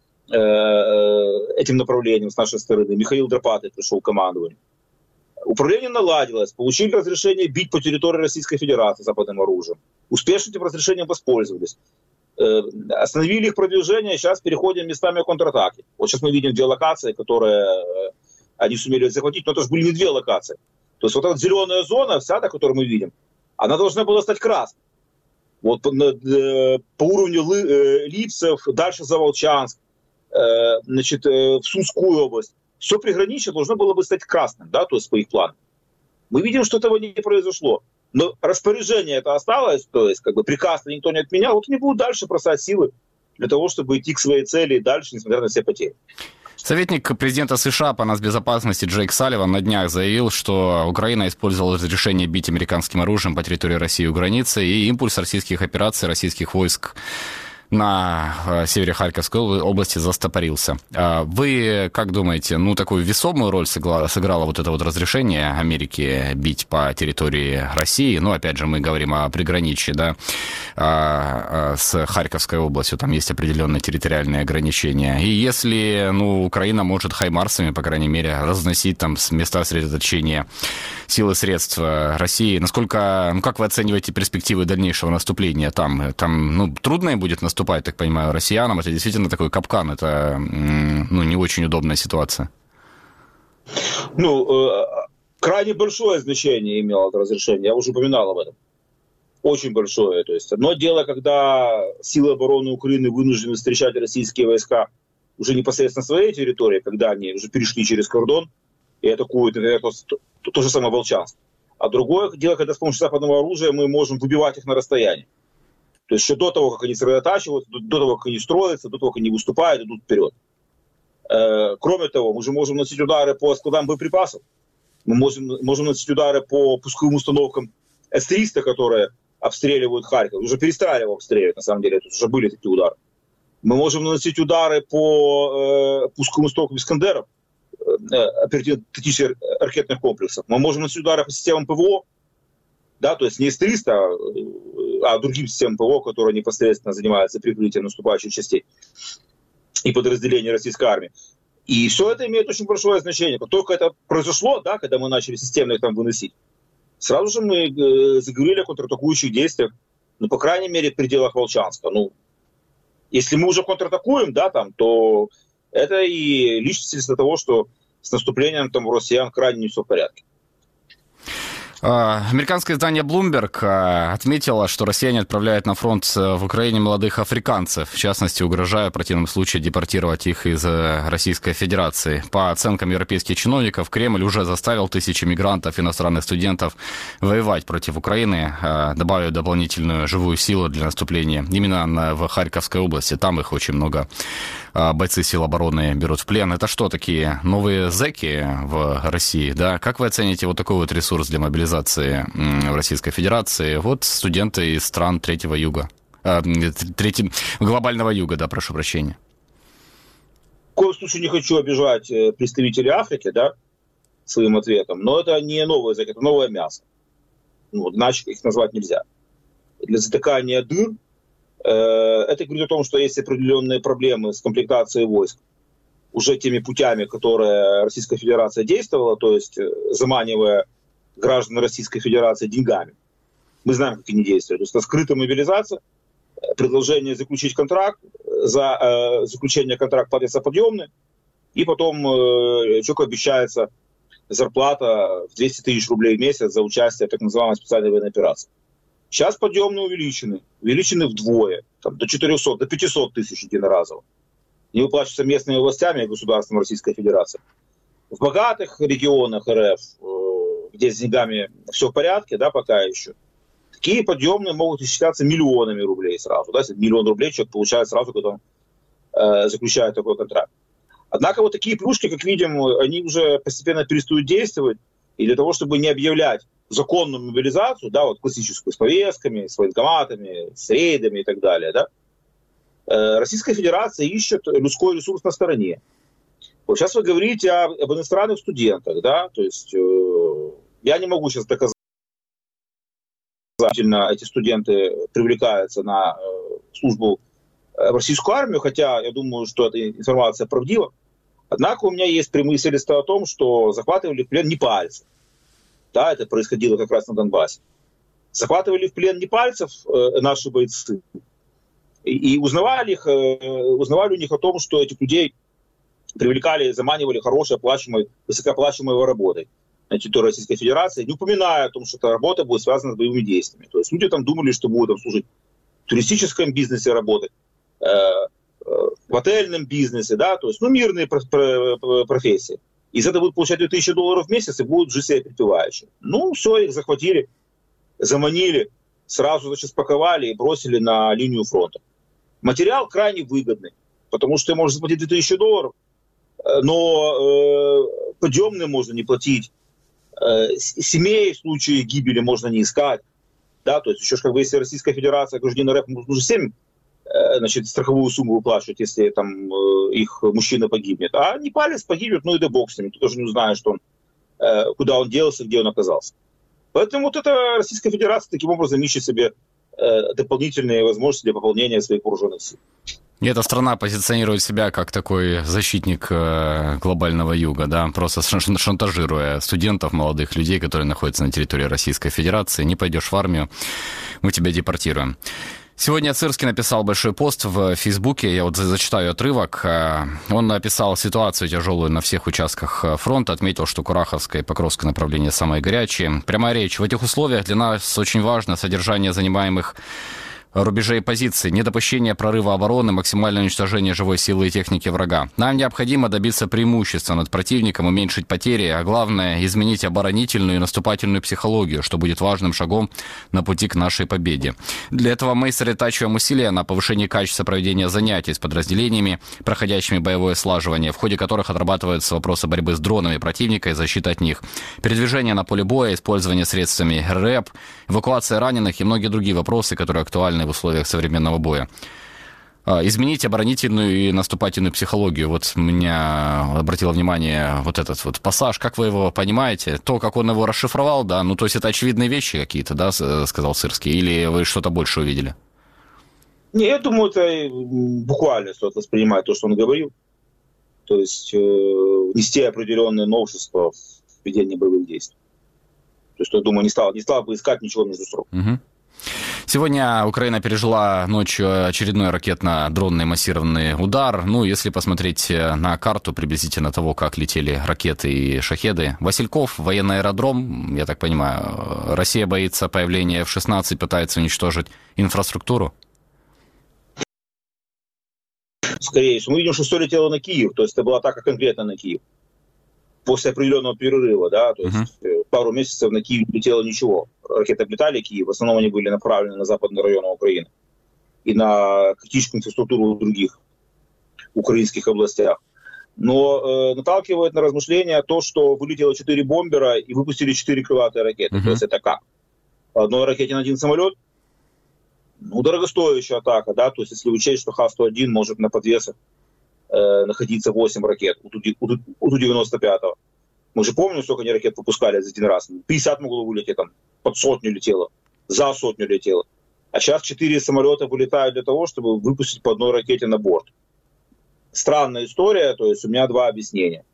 этим направлением с нашей стороны. Михаил Драпатый пришел к командованию. Управление наладилось, получили разрешение бить по территории Российской Федерации западным оружием. Успешно этим разрешением воспользовались. Остановили их продвижение, сейчас переходим местами контратаки. Вот сейчас мы видим 2 локации, которые они сумели захватить, но это же были не 2 локации. То есть вот эта зеленая зона, вся, та, которую мы видим, она должна была стать красной. Вот по уровню Липцев, дальше за Волчанск, значит, в Сумскую область. Все приграничье должно было бы стать красным, да, то есть по их планам. Мы видим, что этого не произошло. Но распоряжение это осталось, то есть как бы приказ никто не отменял, вот они будут дальше бросать силы для того, чтобы идти к своей цели и дальше, несмотря на все потери. Советник президента США по нацбезопасности Джейк Салливан на днях заявил, что Украина использовала разрешение бить американским оружием по территории России у границы, и импульс российских операций, российских войск на севере Харьковской области застопорился. Вы как думаете, ну, такую весомую роль сыграло вот это вот разрешение Америки бить по территории России? Ну, опять же, мы говорим о приграничье, да, с Харьковской областью, там есть определенные территориальные ограничения. И если, ну, Украина может хаймарсами, по крайней мере, разносить там места сосредоточения сил и средств России, насколько, ну, как вы оцениваете перспективы дальнейшего наступления там? Там, ну, трудно будет наступать, так понимаю, россиянам. Это действительно такой капкан, это, ну, не очень удобная ситуация. Ну, крайне большое значение имело это разрешение, я уже упоминал об этом. Очень большое. То есть одно дело, когда силы обороны Украины вынуждены встречать российские войска уже непосредственно на своей территории, когда они уже перешли через кордон и атакуют, например, то же самое Волчанск. А другое дело, когда с помощью западного оружия мы можем выбивать их на расстоянии. То есть еще до того, как они сосредотачиваются, до того, как они строятся, до того, как они выступают, идут вперед. Кроме того, мы же можем наносить удары по складам боеприпасов. Мы можем наносить удары по пусковым установкам С-300, которые обстреливают Харьков. Уже перестали его обстреливать, на самом деле. Тут уже были такие удары. Мы можем наносить удары по пусковым установкам Искандеров, оперативно-тактических ракетных комплексов. Мы можем наносить удары по системам ПВО, да, то есть не С-300, а другим системам ПВО, которые непосредственно занимаются прикрытием наступающих частей и подразделений российской армии. И все это имеет очень большое значение. Как только это произошло, да, когда мы начали системно их там выносить, сразу же мы заговорили о контратакующих действиях, ну, по крайней мере, в пределах Волчанска. Ну, если мы уже контратакуем, да, там, то это и лишь свидетельство того, что с наступлением там у россиян крайне не все в порядке. Американское издание Bloomberg отметило, что россияне отправляют на фронт в Украине молодых африканцев, в частности, угрожая в противном случае депортировать их из Российской Федерации. По оценкам европейских чиновников, Кремль уже заставил тысячи мигрантов, иностранных студентов воевать против Украины, добавив дополнительную живую силу для наступления именно в Харьковской области. Там их очень много. Бойцы сил обороны берут в плен. Это что, такие новые зэки в России? Да? Как вы оцените вот такой вот ресурс для мобилизации в Российской Федерации? Вот студенты из стран третьего юга. Глобального юга, да, прошу прощения. В коем случае не хочу обижать представителей Африки, да, своим ответом, но это не новые зэки, это новое мясо. Ну, иначе их назвать нельзя. Для затыкания дыр это говорит о том, что есть определенные проблемы с комплектацией войск уже теми путями, которые Российская Федерация действовала, то есть заманивая граждан Российской Федерации деньгами. Мы знаем, как они действуют. То есть это скрытая мобилизация, предложение заключить контракт, за заключение контракта платится подъемный, и потом человеку обещается зарплата в 200 тысяч рублей в месяц за участие в так называемой специальной военной операции. Сейчас подъемные увеличены вдвое, там, до 400, до 500 тысяч единоразово. Не выплачиваются местными властями и государством Российской Федерации. В богатых регионах РФ, где с деньгами все в порядке, да, пока еще, такие подъемные могут исчисляться миллионами рублей сразу. Да, если 1 000 000 рублей человек получает сразу, когда он заключает такой контракт. Однако вот такие плюшки, как видим, они уже постепенно перестают действовать. И для того, чтобы не объявлять законную мобилизацию, да, вот классическую, с повестками, с военкоматами, с рейдами и так далее, да, Российская Федерация ищет людской ресурс на стороне. Вот сейчас вы говорите об иностранных студентах, да, то есть я не могу сейчас доказать, что эти студенты привлекаются на службу в российскую армию, хотя я думаю, что эта информация правдива. Однако у меня есть прямые свидетельства о том, что захватывали в плен непальцев. Да, это происходило как раз на Донбассе. Захватывали в плен непальцев наши бойцы. И узнавали у них о том, что этих людей привлекали, заманивали хорошей, оплачиваемой, высокооплачиваемой работой на территории Российской Федерации, не упоминая о том, что эта работа будет связана с боевыми действиями. То есть люди там думали, что будут там служить в туристическом бизнесе работать, в отельном бизнесе, да, то есть, мирные профессии. И за это будут получать $2000 в месяц и будут жить себе припеваючи. Все, их захватили, заманили, сразу, значит, спаковали и бросили на линию фронта. Материал крайне выгодный, потому что ты можешь заплатить $2000, но подъемные можно не платить, семей в случае гибели можно не искать, да, то есть еще как бы если Российская Федерация, гражданин РФ, нужно 7, значит, страховую сумму выплачивать, если там их мужчина погибнет, а непалец погибнет, и да бог с ним, ты тоже не узнаешь, что он, куда он делся, где он оказался. Поэтому вот эта Российская Федерация таким образом ищет себе дополнительные возможности для пополнения своих вооруженных сил. И эта страна позиционирует себя как такой защитник глобального юга, да, просто шантажируя студентов, молодых людей, которые находятся на территории Российской Федерации. Не пойдешь в армию, мы тебя депортируем. Сегодня Сырский написал большой пост в Фейсбуке, я вот зачитаю отрывок. Он описал ситуацию тяжелую на всех участках фронта, отметил, что Кураховское и Покровское направления самые горячие. Прямая речь. В этих условиях для нас очень важно содержание занимаемых рубежей позиций, недопущение прорыва обороны, максимальное уничтожение живой силы и техники врага. Нам необходимо добиться преимущества над противником, уменьшить потери, а главное, изменить оборонительную и наступательную психологию, что будет важным шагом на пути к нашей победе. Для этого мы сосредотачиваем усилия на повышении качества проведения занятий с подразделениями, проходящими боевое слаживание, в ходе которых отрабатываются вопросы борьбы с дронами противника и защиты от них, передвижение на поле боя, использование средствами РЭП, эвакуация раненых и многие другие вопросы, которые актуальны в условиях современного боя. Изменить оборонительную и наступательную психологию. Вот меня обратило внимание вот этот вот пассаж. Как вы его понимаете? То, как он его расшифровал, да? То есть это очевидные вещи какие-то, да, сказал Сырский? Или вы что-то больше увидели? Не, я думаю, это буквально стоит воспринимать то, что он говорил. То есть внести определенные новшества в ведение боевых действий. То есть, я думаю, не стал бы искать ничего между строк. Угу. Сегодня Украина пережила ночью очередной ракетно-дронный массированный удар. Если посмотреть на карту приблизительно того, как летели ракеты и шахеды. Васильков, военный аэродром, я так понимаю, Россия боится появления F-16, пытается уничтожить инфраструктуру? Скорее всего. Мы видим, что все летело на Киев, то есть это была атака конкретно на Киев. После определенного перерыва, да, то есть пару месяцев на Киев не летело ничего. Ракеты облетали Киев, в основном они были направлены на западные районы Украины и на критическую инфраструктуру в других украинских областях. Но наталкивает на размышления то, что вылетело 4 бомбера и выпустили 4 крылатые ракеты. То есть это как? По одной ракете на один самолет? Дорогостоящая атака, да, то есть если учесть, что Х-101 может на подвесах находиться 8 ракет у Ту-95. Мы же помним, сколько они ракет выпускали за один раз. 50 могло вылететь, там, под 100 летело, за 100 летело. А сейчас 4 самолета вылетают для того, чтобы выпустить по одной ракете на борт. Странная история, то есть у меня 2 объяснения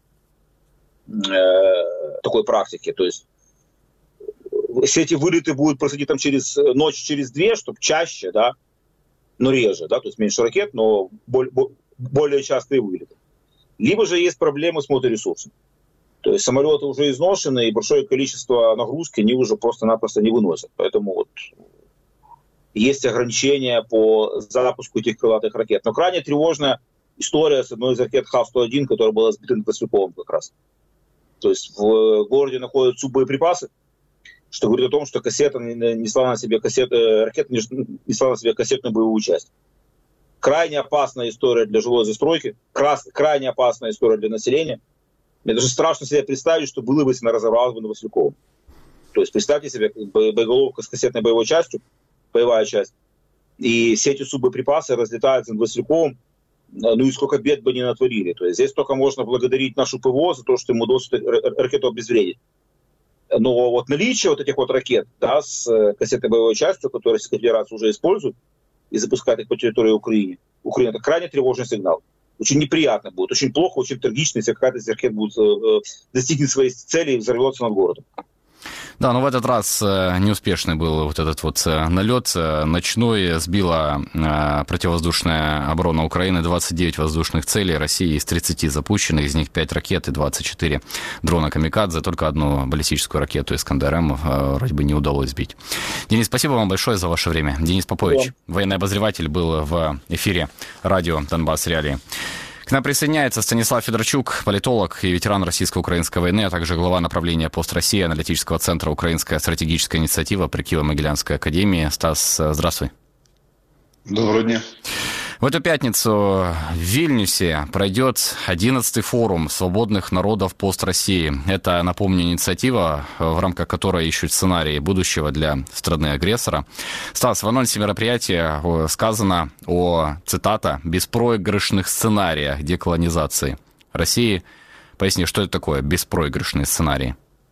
такой практики. То есть если эти вылеты будут происходить там через ночь, через 2, чтобы чаще, да, но реже, да, то есть меньше ракет, но более частые вылеты. Либо же есть проблемы с моторесурсом. То есть самолеты уже изношены, и большое количество нагрузки они уже просто-напросто не выносят. Поэтому вот есть ограничения по запуску этих крылатых ракет. Но крайне тревожная история с одной из ракет Х-101, которая была сбита над Васильковым как раз. То есть в городе находятся суббоеприпасы, что говорит о том, что ракета несла на себе кассетную боевую часть. Крайне опасная история для жилой застройки, крайне опасная история для населения. Мне даже страшно себе представить, что было бы, если она разорвалась бы на Васильковом. То есть представьте себе боеголовка с кассетной боевой частью, боевая часть, и все эти суббоеприпасы разлетаются над Васильковым, ну и сколько бед бы не натворили. То есть здесь только можно благодарить нашу ПВО за то, что им удалось ракету обезвредить. Но вот наличие вот этих вот ракет, да, с кассетной боевой частью, которые Российская Федерация уже использует и запускает их по территории Украины, это крайне тревожный сигнал. Очень неприятно будет, очень плохо, очень трагично, если какая-то из ракет будет достигнет своей цели и взорвется над городом. Да, но в этот раз неуспешный был вот этот вот налет ночной. Сбила противовоздушная оборона Украины 29 воздушных целей России из 30 запущенных, из них 5 ракет и 24 дрона «Камикадзе». Только одну баллистическую ракету «Искандер-М» вроде бы не удалось сбить. Денис, спасибо вам большое за ваше время. Денис Попович, военный обозреватель, был в эфире радио «Донбасс Реалии». К нам присоединяется Станислав Федорчук, политолог и ветеран российско-украинской войны, а также глава направления «Пост Россия» аналитического центра «Украинская стратегическая инициатива» при Киево-Могилянской академии. Стас, здравствуй. Доброго дня. В эту пятницу в Вильнюсе пройдет 11-й форум свободных народов «Пост России». Это, напомню, инициатива, в рамках которой ищут сценарии будущего для страны-агрессора. Стас, в анонсе мероприятия сказано о, цитата, «беспроигрышных сценариях деколонизации России». Поясни, что это такое беспроигрышные сценарії?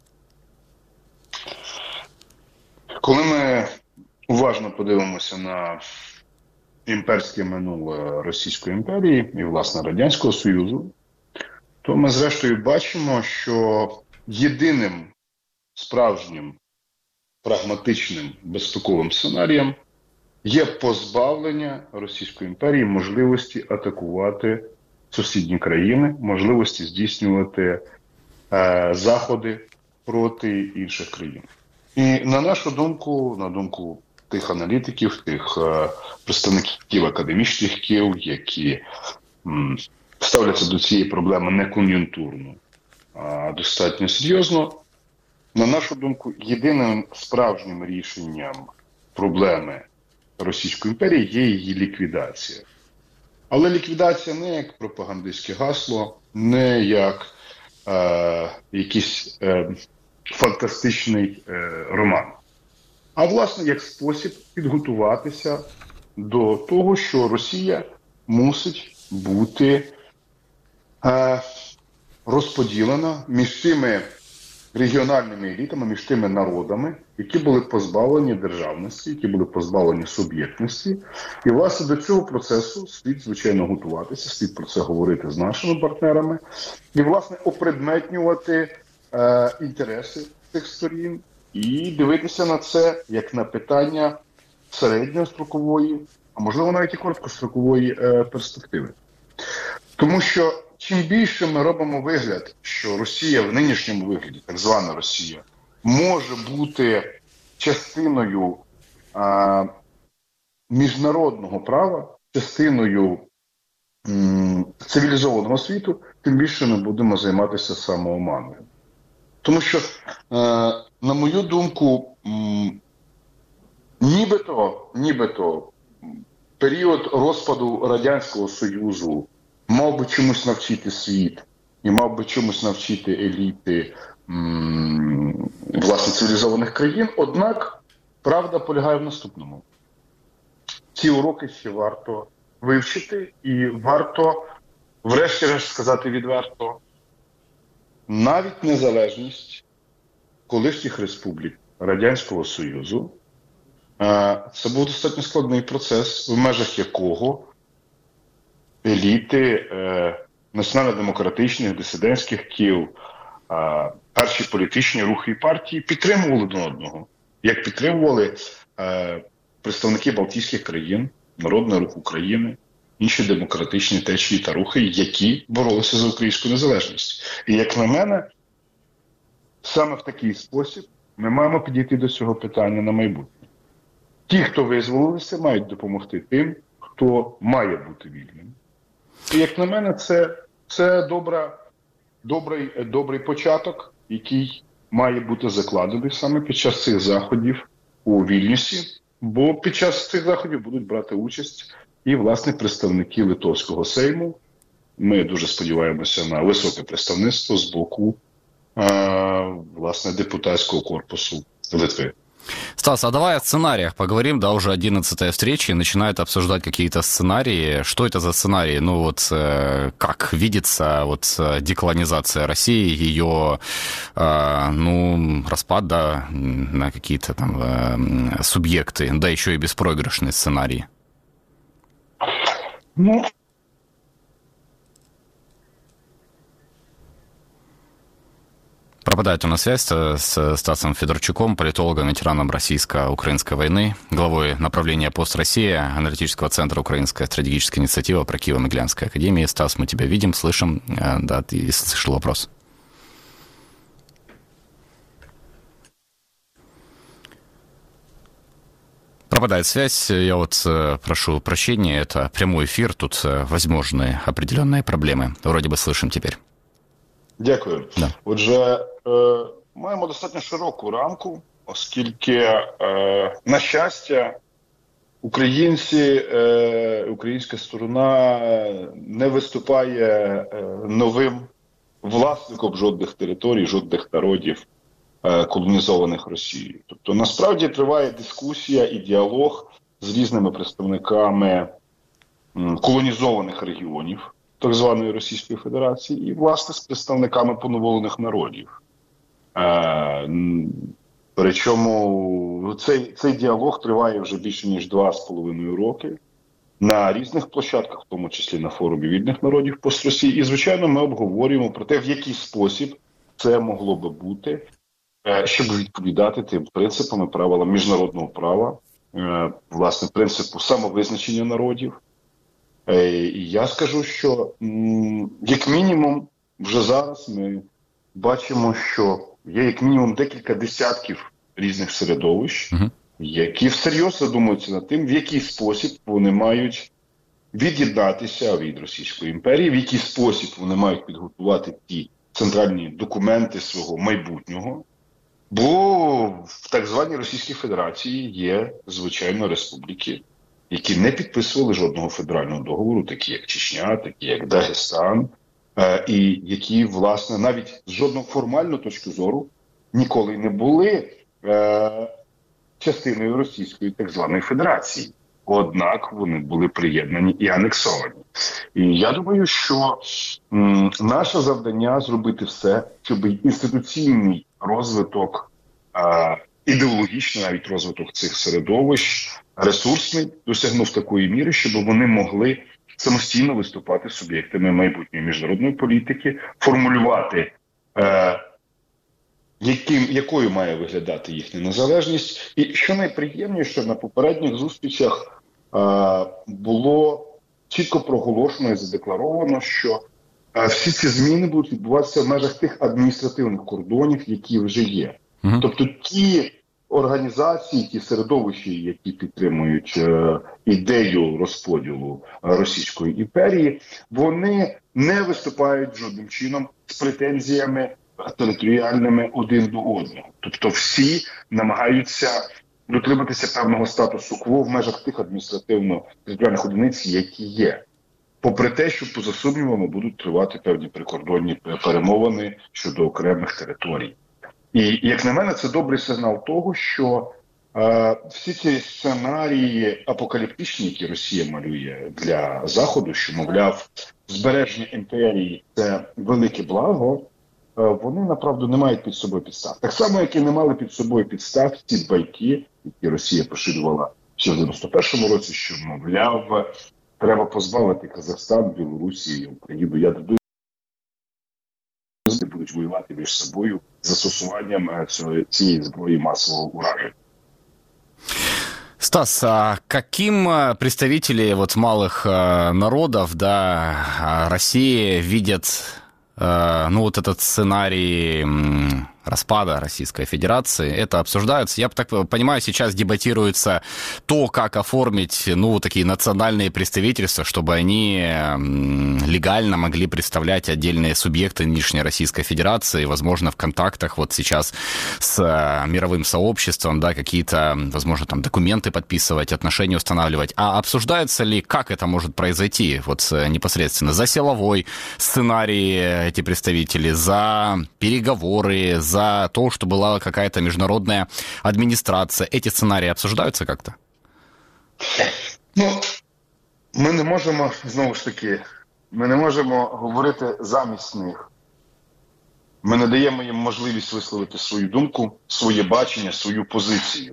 Коли ми уважно подивимося на імперське минуле Російської імперії і, власне, Радянського Союзу, то ми, зрештою, бачимо, що єдиним справжнім, прагматичним, безпековим сценарієм є позбавлення Російської імперії можливості атакувати сусідні країни, можливості здійснювати заходи проти інших країн. І на нашу думку, на думку тих аналітиків, тих представників академічних кіл, які ставляться до цієї проблеми не кон'юнктурно, а достатньо серйозно, на нашу думку, єдиним справжнім рішенням проблеми Російської імперії є її ліквідація. Але ліквідація не як пропагандистське гасло, не як якийсь фантастичний роман, а, власне, як спосіб підготуватися до того, що Росія мусить бути розподілена між тими регіональними елітами, між тими народами, які були позбавлені державності, які були позбавлені суб'єктності. І, власне, до цього процесу слід, звичайно, готуватися, слід про це говорити з нашими партнерами і, власне, опредметнювати інтереси цих сторін і дивитися на це як на питання середньострокової, а можливо навіть і короткострокової перспективи. Тому що чим більше ми робимо вигляд, що Росія в нинішньому вигляді, так звана Росія, може бути частиною міжнародного права, частиною цивілізованого світу, тим більше ми будемо займатися самооманою. Тому що, на мою думку, нібито період розпаду Радянського Союзу мав би чомусь навчити світ і мав би чомусь навчити еліти власне цивілізованих країн. Однак правда полягає в наступному. Ці уроки ще варто вивчити і варто, врешті-решт сказати відверто, навіть незалежність колишніх республік Радянського Союзу це був достатньо складний процес, в межах якого еліти національно-демократичних, дисидентських кіл, перші політичні рухи і партії підтримували один одного, як підтримували представники Балтійських країн, Народний Рух України, інші демократичні течії та рухи, які боролися за українську незалежність. І, як на мене, саме в такий спосіб ми маємо підійти до цього питання на майбутнє. ті, хто визволилися, мають допомогти тим, хто має бути вільним. І, як на мене, це добрий початок, який має бути закладений саме під час цих заходів у Вільнюсі, бо під час цих заходів будуть брати участь і, власне, представники Литовського Сейму. Ми дуже сподіваємося на високе представництво з боку, власне, депутатского корпусу Литвы. Стас, а давай о сценариях поговорим, да, уже 11-я встреча, и начинают обсуждать какие-то сценарии. Что это за сценарии? Ну вот, как видится вот деколонизация России, ее, распад, да, на какие-то там субъекты, да, еще и беспроигрышные сценарии. Пропадает у нас связь с Стасом Федорчуком, политологом, ветераном российско-украинской войны, главой направления «Пост Россия», аналитического центра «Украинская стратегическая инициатива» при Киево-Могилянской академии. Стас, мы тебя видим, слышим. Да, ты слышал вопрос. Пропадает связь. Я вот прошу прощения, это прямой эфир, тут возможны определенные проблемы. Вроде бы слышим теперь. Дякую. Да. Отже, маємо достатньо широку рамку, оскільки, на щастя, українська сторона не виступає новим власником жодних територій, жодних народів, колонізованих Росією. Тобто, насправді, триває дискусія і діалог з різними представниками колонізованих регіонів так званої Російської Федерації і, власне, з представниками поневолених народів. Причому цей діалог триває вже більше ніж 2,5 роки на різних площадках, в тому числі на форумі вільних народів пост-Росії. І, звичайно, ми обговорюємо про те, в який спосіб це могло би бути, щоб відповідати тим принципам і правилам міжнародного права, власне, принципу самовизначення народів. І я скажу, що, як мінімум, вже зараз ми бачимо, що є як мінімум декілька десятків різних середовищ, які всерйоз задумуються над тим, в який спосіб вони мають від'єднатися від Російської імперії, в який спосіб вони мають підготувати ті центральні документи свого майбутнього. Бо в так званій Російській Федерації є, звичайно, республіки, які не підписували жодного федерального договору, такі як Чечня, такі як Дагестан, і які, власне, навіть з жодної формальної точки зору ніколи не були частиною Російської так званої Федерації. Однак вони були приєднані і анексовані. І я думаю, що наше завдання зробити все, щоб інституційний розвиток, ідеологічний навіть розвиток цих середовищ, ресурсний, досягнув такої міри, щоб вони могли самостійно виступати суб'єктами майбутньої міжнародної політики, формулювати, якою має виглядати їхня незалежність. І що найприємніше, на попередніх зустрічах було чітко проголошено і задекларовано, що всі ці зміни будуть відбуватися в межах тих адміністративних кордонів, які вже є. Тобто ті організації, ті середовища, які підтримують ідею розподілу Російської імперії, вони не виступають жодним чином з претензіями територіальними один до одного. Тобто всі намагаються дотриматися певного статусу кво в межах тих адміністративно-територіальних одиниць, які є. Попри те, що поза сумнівами будуть тривати певні прикордонні перемовини щодо окремих територій. І, як на мене, це добрий сигнал того, що всі ці сценарії апокаліптичні, які Росія малює для Заходу, що, мовляв, збереження імперії – це велике благо, вони, направду, не мають під собою підстав. Так само, як і не мали під собою підстав ці байки, які Росія поширювала ще в 91-му році, що, мовляв, треба позбавити Казахстан, Білорусі і Україну ядерної зброї, будуть воювати між собою застосуванням цієї зброї масового ураження. Стас, а каким представители вот малых народов, да, России видят, ну, вот этот сценарий распада Российской Федерации. Это обсуждается. Я так понимаю, сейчас дебатируется то, как оформить, такие национальные представительства, чтобы они легально могли представлять отдельные субъекты нынешней Российской Федерации, возможно, в контактах вот сейчас с мировым сообществом, да, какие-то, возможно, там документы подписывать, отношения устанавливать. А обсуждается ли, как это может произойти вот непосредственно? За силовой сценарий эти представители, за переговоры, за то, что была какая-то международная администрация. Эти сценарии обсуждаються как-то? Ми не можемо, знову ж таки, говорити замість них. Ми не даємо їм можливість висловити свою думку, своє бачення, свою позицію.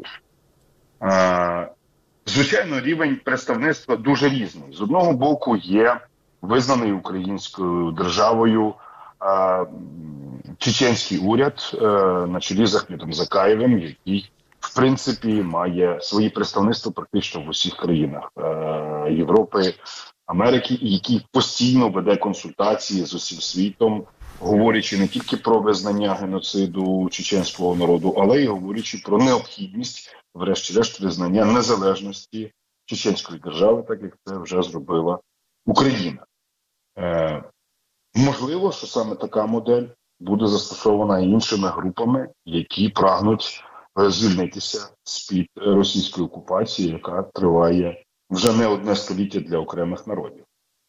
Звичайно, рівень представництва дуже різний. З одного боку є визнаний українською державою чеченський уряд на чолі з Ахметом Закаєвим, який, в принципі, має свої представництва практично в усіх країнах Європи, Америки, і який постійно веде консультації з усім світом, говорячи не тільки про визнання геноциду чеченського народу, але й говорячи про необхідність, врешті-решт, визнання незалежності чеченської держави, так як це вже зробила Україна. Можливо, що саме така модель буде застосована іншими групами, які прагнуть звільнитися з-під російської окупації, яка триває вже не одне століття для окремих народів.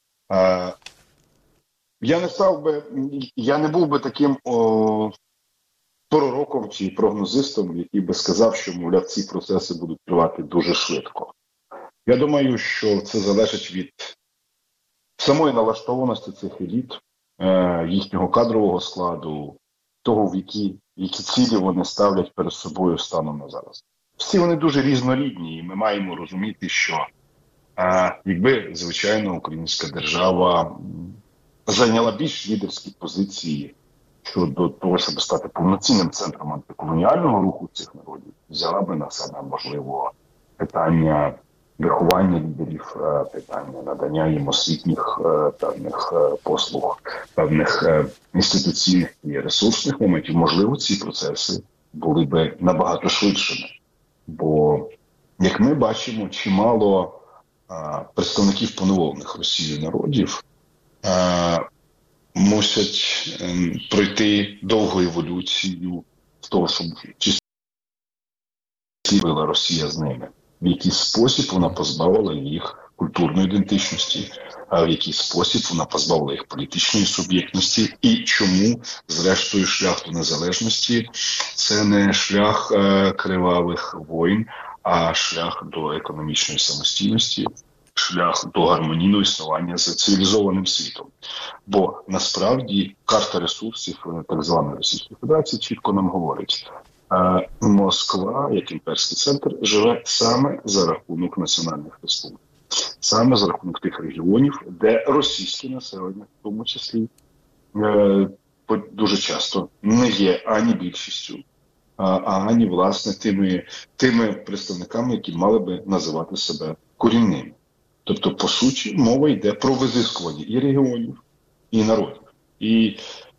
Я не був би таким пророком чи прогнозистом, який би сказав, що, мовляв, ці процеси будуть тривати дуже швидко. Я думаю, що це залежить від самої налаштованості цих еліт, їхнього кадрового складу, того, в які цілі вони ставлять перед собою станом на зараз. Всі вони дуже різнорідні, і ми маємо розуміти, що якби, звичайно, українська держава зайняла більш лідерські позиції щодо того, щоб стати повноцінним центром антиколоніального руху цих народів, взяла би на себе, можливо, питання виховання лідерів, питання надання їм освітніх певних послуг, певних інституційних і ресурсних моментів, можливо, ці процеси були би набагато швидшими. Бо, як ми бачимо, чимало представників поневолених Росією народів мусять пройти довгу еволюцію з того, щоб робила Росія з ними. В який спосіб вона позбавила їх культурної ідентичності, а в який спосіб вона позбавила їх політичної суб'єктності, і чому, зрештою, шлях до незалежності – це не шлях кривавих воїн, а шлях до економічної самостійності, шлях до гармонійного існування з цивілізованим світом. Бо, насправді, карта ресурсів так званої Російської Федерації чітко нам говорить, Москва, як імперський центр, живе саме за рахунок національних республік. Саме за рахунок тих регіонів, де російське населення, в тому числі, дуже часто не є ані більшістю, ані, власне, тими представниками, які мали би називати себе корінними. Тобто, по суті, мова йде про визискування і регіонів, і народів. І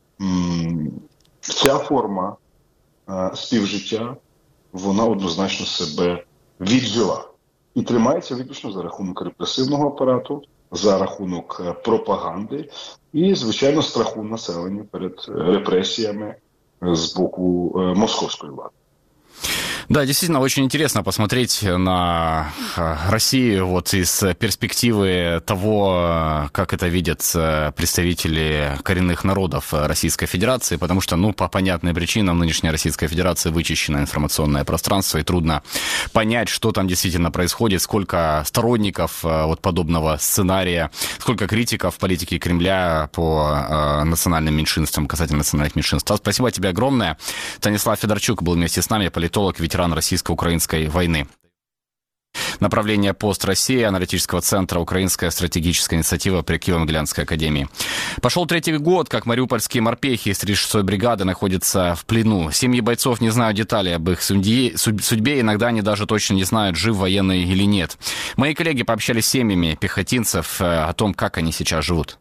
ця форма співжиття, вона однозначно себе віджила. І тримається виключно за рахунок репресивного апарату, за рахунок пропаганди і, звичайно, страху населення перед репресіями з боку московської влади. Да, действительно, очень интересно посмотреть на Россию вот из перспективы того, как это видят представители коренных народов Российской Федерации, потому что, по понятным причинам, нынешняя Российская Федерация вычищена информационное пространство, и трудно понять, что там действительно происходит, сколько сторонников вот подобного сценария, сколько критиков политики Кремля по национальным меньшинствам, касательно национальных меньшинств. Спасибо тебе огромное. Станислав Федорчук был вместе с нами, политолог, ветеран российско-украинской войны. Направление «Пост Россия» аналитического центра «Украинская стратегическая инициатива» при Киево-Могилянской академии. Пошел третий год, как мариупольские морпехи из 36-й бригады находятся в плену. Семьи бойцов не знают деталей об их судьбе, иногда они даже точно не знают, жив военный или нет. Мои коллеги пообщались с семьями пехотинцев о том, как они сейчас живут.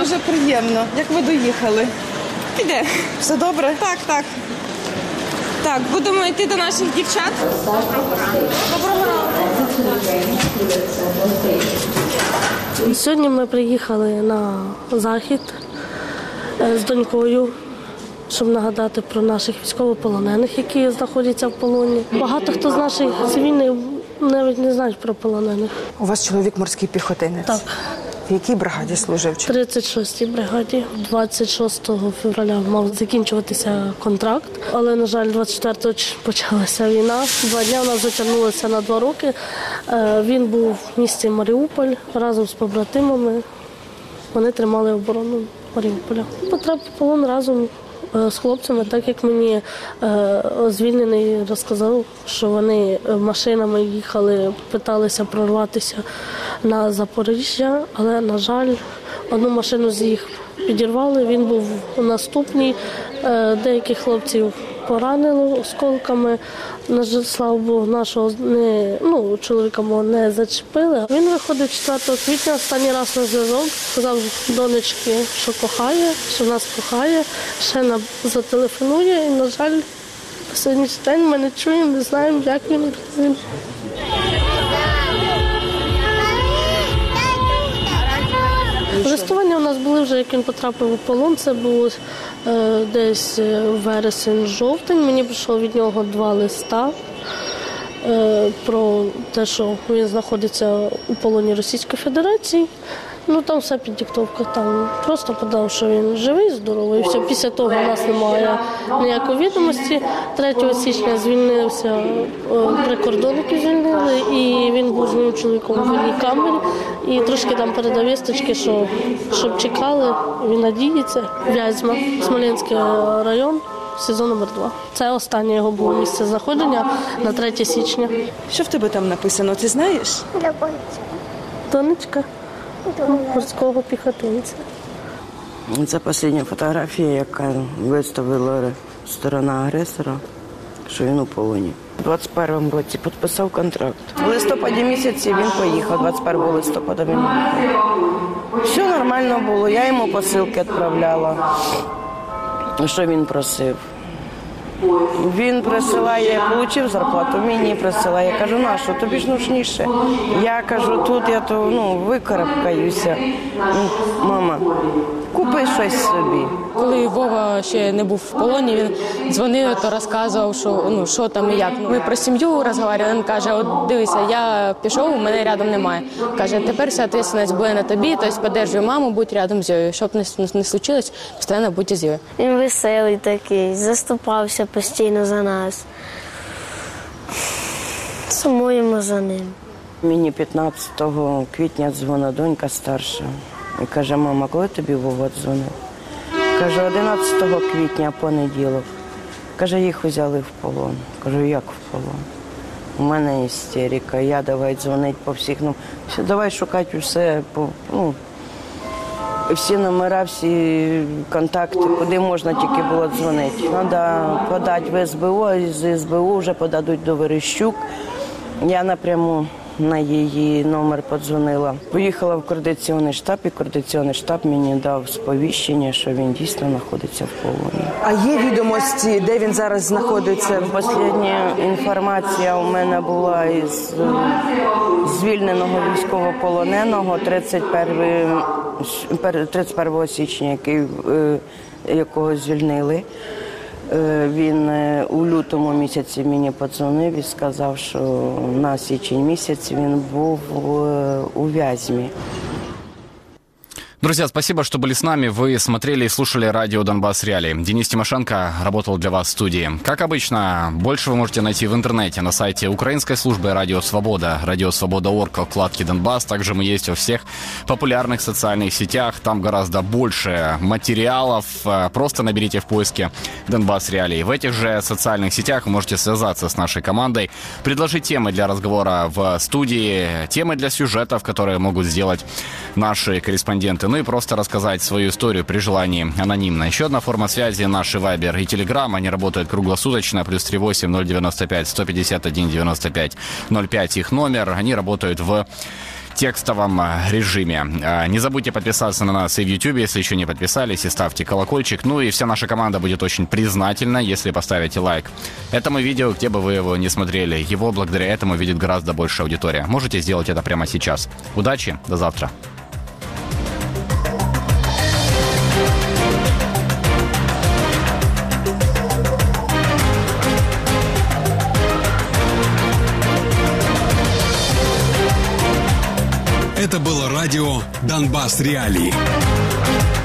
дуже приємно. Як ви доїхали? Піде. Все добре? Так, так. Так, будемо йти до наших дівчат. Доброго ранку. Сьогодні ми приїхали на захід з донькою, щоб нагадати про наших військовополонених, які знаходяться в полоні. Багато хто з наших цивільних навіть не знають про полонених. У вас чоловік морський піхотинець? Так. В якій бригаді служив? 36-й бригаді. 26 февраля мав закінчуватися контракт, але, на жаль, 24-го почалася війна. 2 дні у нас затягнулося на 2 роки. Він був в місті Маріуполь разом з побратимами. Вони тримали оборону Маріуполя. Потрапив в полон разом з хлопцями, так як мені звільнений розказав, що вони машинами їхали, питалися прорватися на Запоріжжя, але, на жаль, одну машину з їх підірвали, він був наступній, деяких хлопців поранило осколками. На жаль, слава Богу, нашого чоловіка мого не зачепили. Він виходив 4 квітня, останній раз на зв'язок, сказав донечки, що кохає, що нас кохає, ще зателефонує і, на жаль, по сьогоднішній день ми не чуємо, не знаємо, як він. Листування у нас були вже, як він потрапив у полон, це було десь вересень-жовтень. Мені прийшло від нього 2 листа про те, що він знаходиться у полоні Російської Федерації. Там все під диктовку. Там просто подав, що він живий, здоровий. Все. Після того у нас немає ніякої відомості. 3 січня звільнився, прикордонники звільнили, і він був з моїм чоловіком в вільній камері. І трошки там передав вісточки, щоб чекали, він надіється. Вязьма, Смолінський район, СІЗО номер 2. Це останнє його було місце знаходження на 3 січня. Що в тебе там написано, ти знаєш? Донечка морського піхотинця. Це остання фотографія, яка виставила сторона агресора, що він у полоні. У 21-му році підписав контракт. В листопаді місяці він поїхав, 21 листопада він поїхав. Все нормально було, я йому посилки відправляла, що він просив. Він присилає, отримав зарплату, мені присилає. Я кажу, на що, тобі ж нужніше. Я кажу, тут я викарабкаюся. Мама, купи щось собі. Коли Вова ще не був в полоні, він дзвонив, то розказував, що там і як. Ми про сім'ю розмовляли, він каже, от дивися, я пішов, у мене рядом немає. Каже, тепер вся відповідальність буде на тобі, тобто подержуй маму, будь рядом з нею. Щоб не случилось, постійно будь з нею. Він веселий такий, заступався постійно за нас. Сумуємо за ним. Мені 15 квітня дзвонить донька старша і каже, мама, коли тобі Вова дзвонив? Каже, 11 квітня, понеділок. Каже, їх взяли в полон. Кажу, як в полон? У мене істерика, я давай дзвонити по всіх, давай шукати все, всі номера, всі контакти, куди можна тільки було дзвонити. Треба подати в СБУ, а з СБУ вже подадуть до Верещук. Я напряму на її номер подзвонила. Поїхала в координаційний штаб, і координаційний штаб мені дав сповіщення, що він дійсно знаходиться в полоні. А є відомості, де він зараз знаходиться? Остання інформація у мене була із звільненого військовополоненого 31 січня, якого звільнили. Він у лютому місяці мені подзвонив і сказав, що на січень місяць він був у Вязьмі. Друзья, спасибо, что были с нами. Вы смотрели и слушали радио «Донбасс Реалии». Денис Тимошенко работал для вас в студии. Как обычно, больше вы можете найти в интернете на сайте украинской службы «Радио Свобода», «Радиосвобода.орг» во вкладке «Донбасс». Также мы есть во всех популярных социальных сетях. Там гораздо больше материалов. Просто наберите в поиске «Донбасс Реалии». В этих же социальных сетях вы можете связаться с нашей командой, предложить темы для разговора в студии, темы для сюжетов, которые могут сделать наши корреспонденты. Ну и просто рассказать свою историю при желании анонимно. Еще одна форма связи — наши Viber и Telegram. Они работают круглосуточно. +38 095 151 95 05 их номер. Они работают в текстовом режиме. Не забудьте подписаться на нас и в YouTube, если еще не подписались, и ставьте колокольчик. Ну и вся наша команда будет очень признательна, если поставите лайк этому видео, где бы вы его не смотрели. Его благодаря этому видит гораздо больше аудитория. Можете сделать это прямо сейчас. Удачи, до завтра. Это было радио «Донбасс Реалии».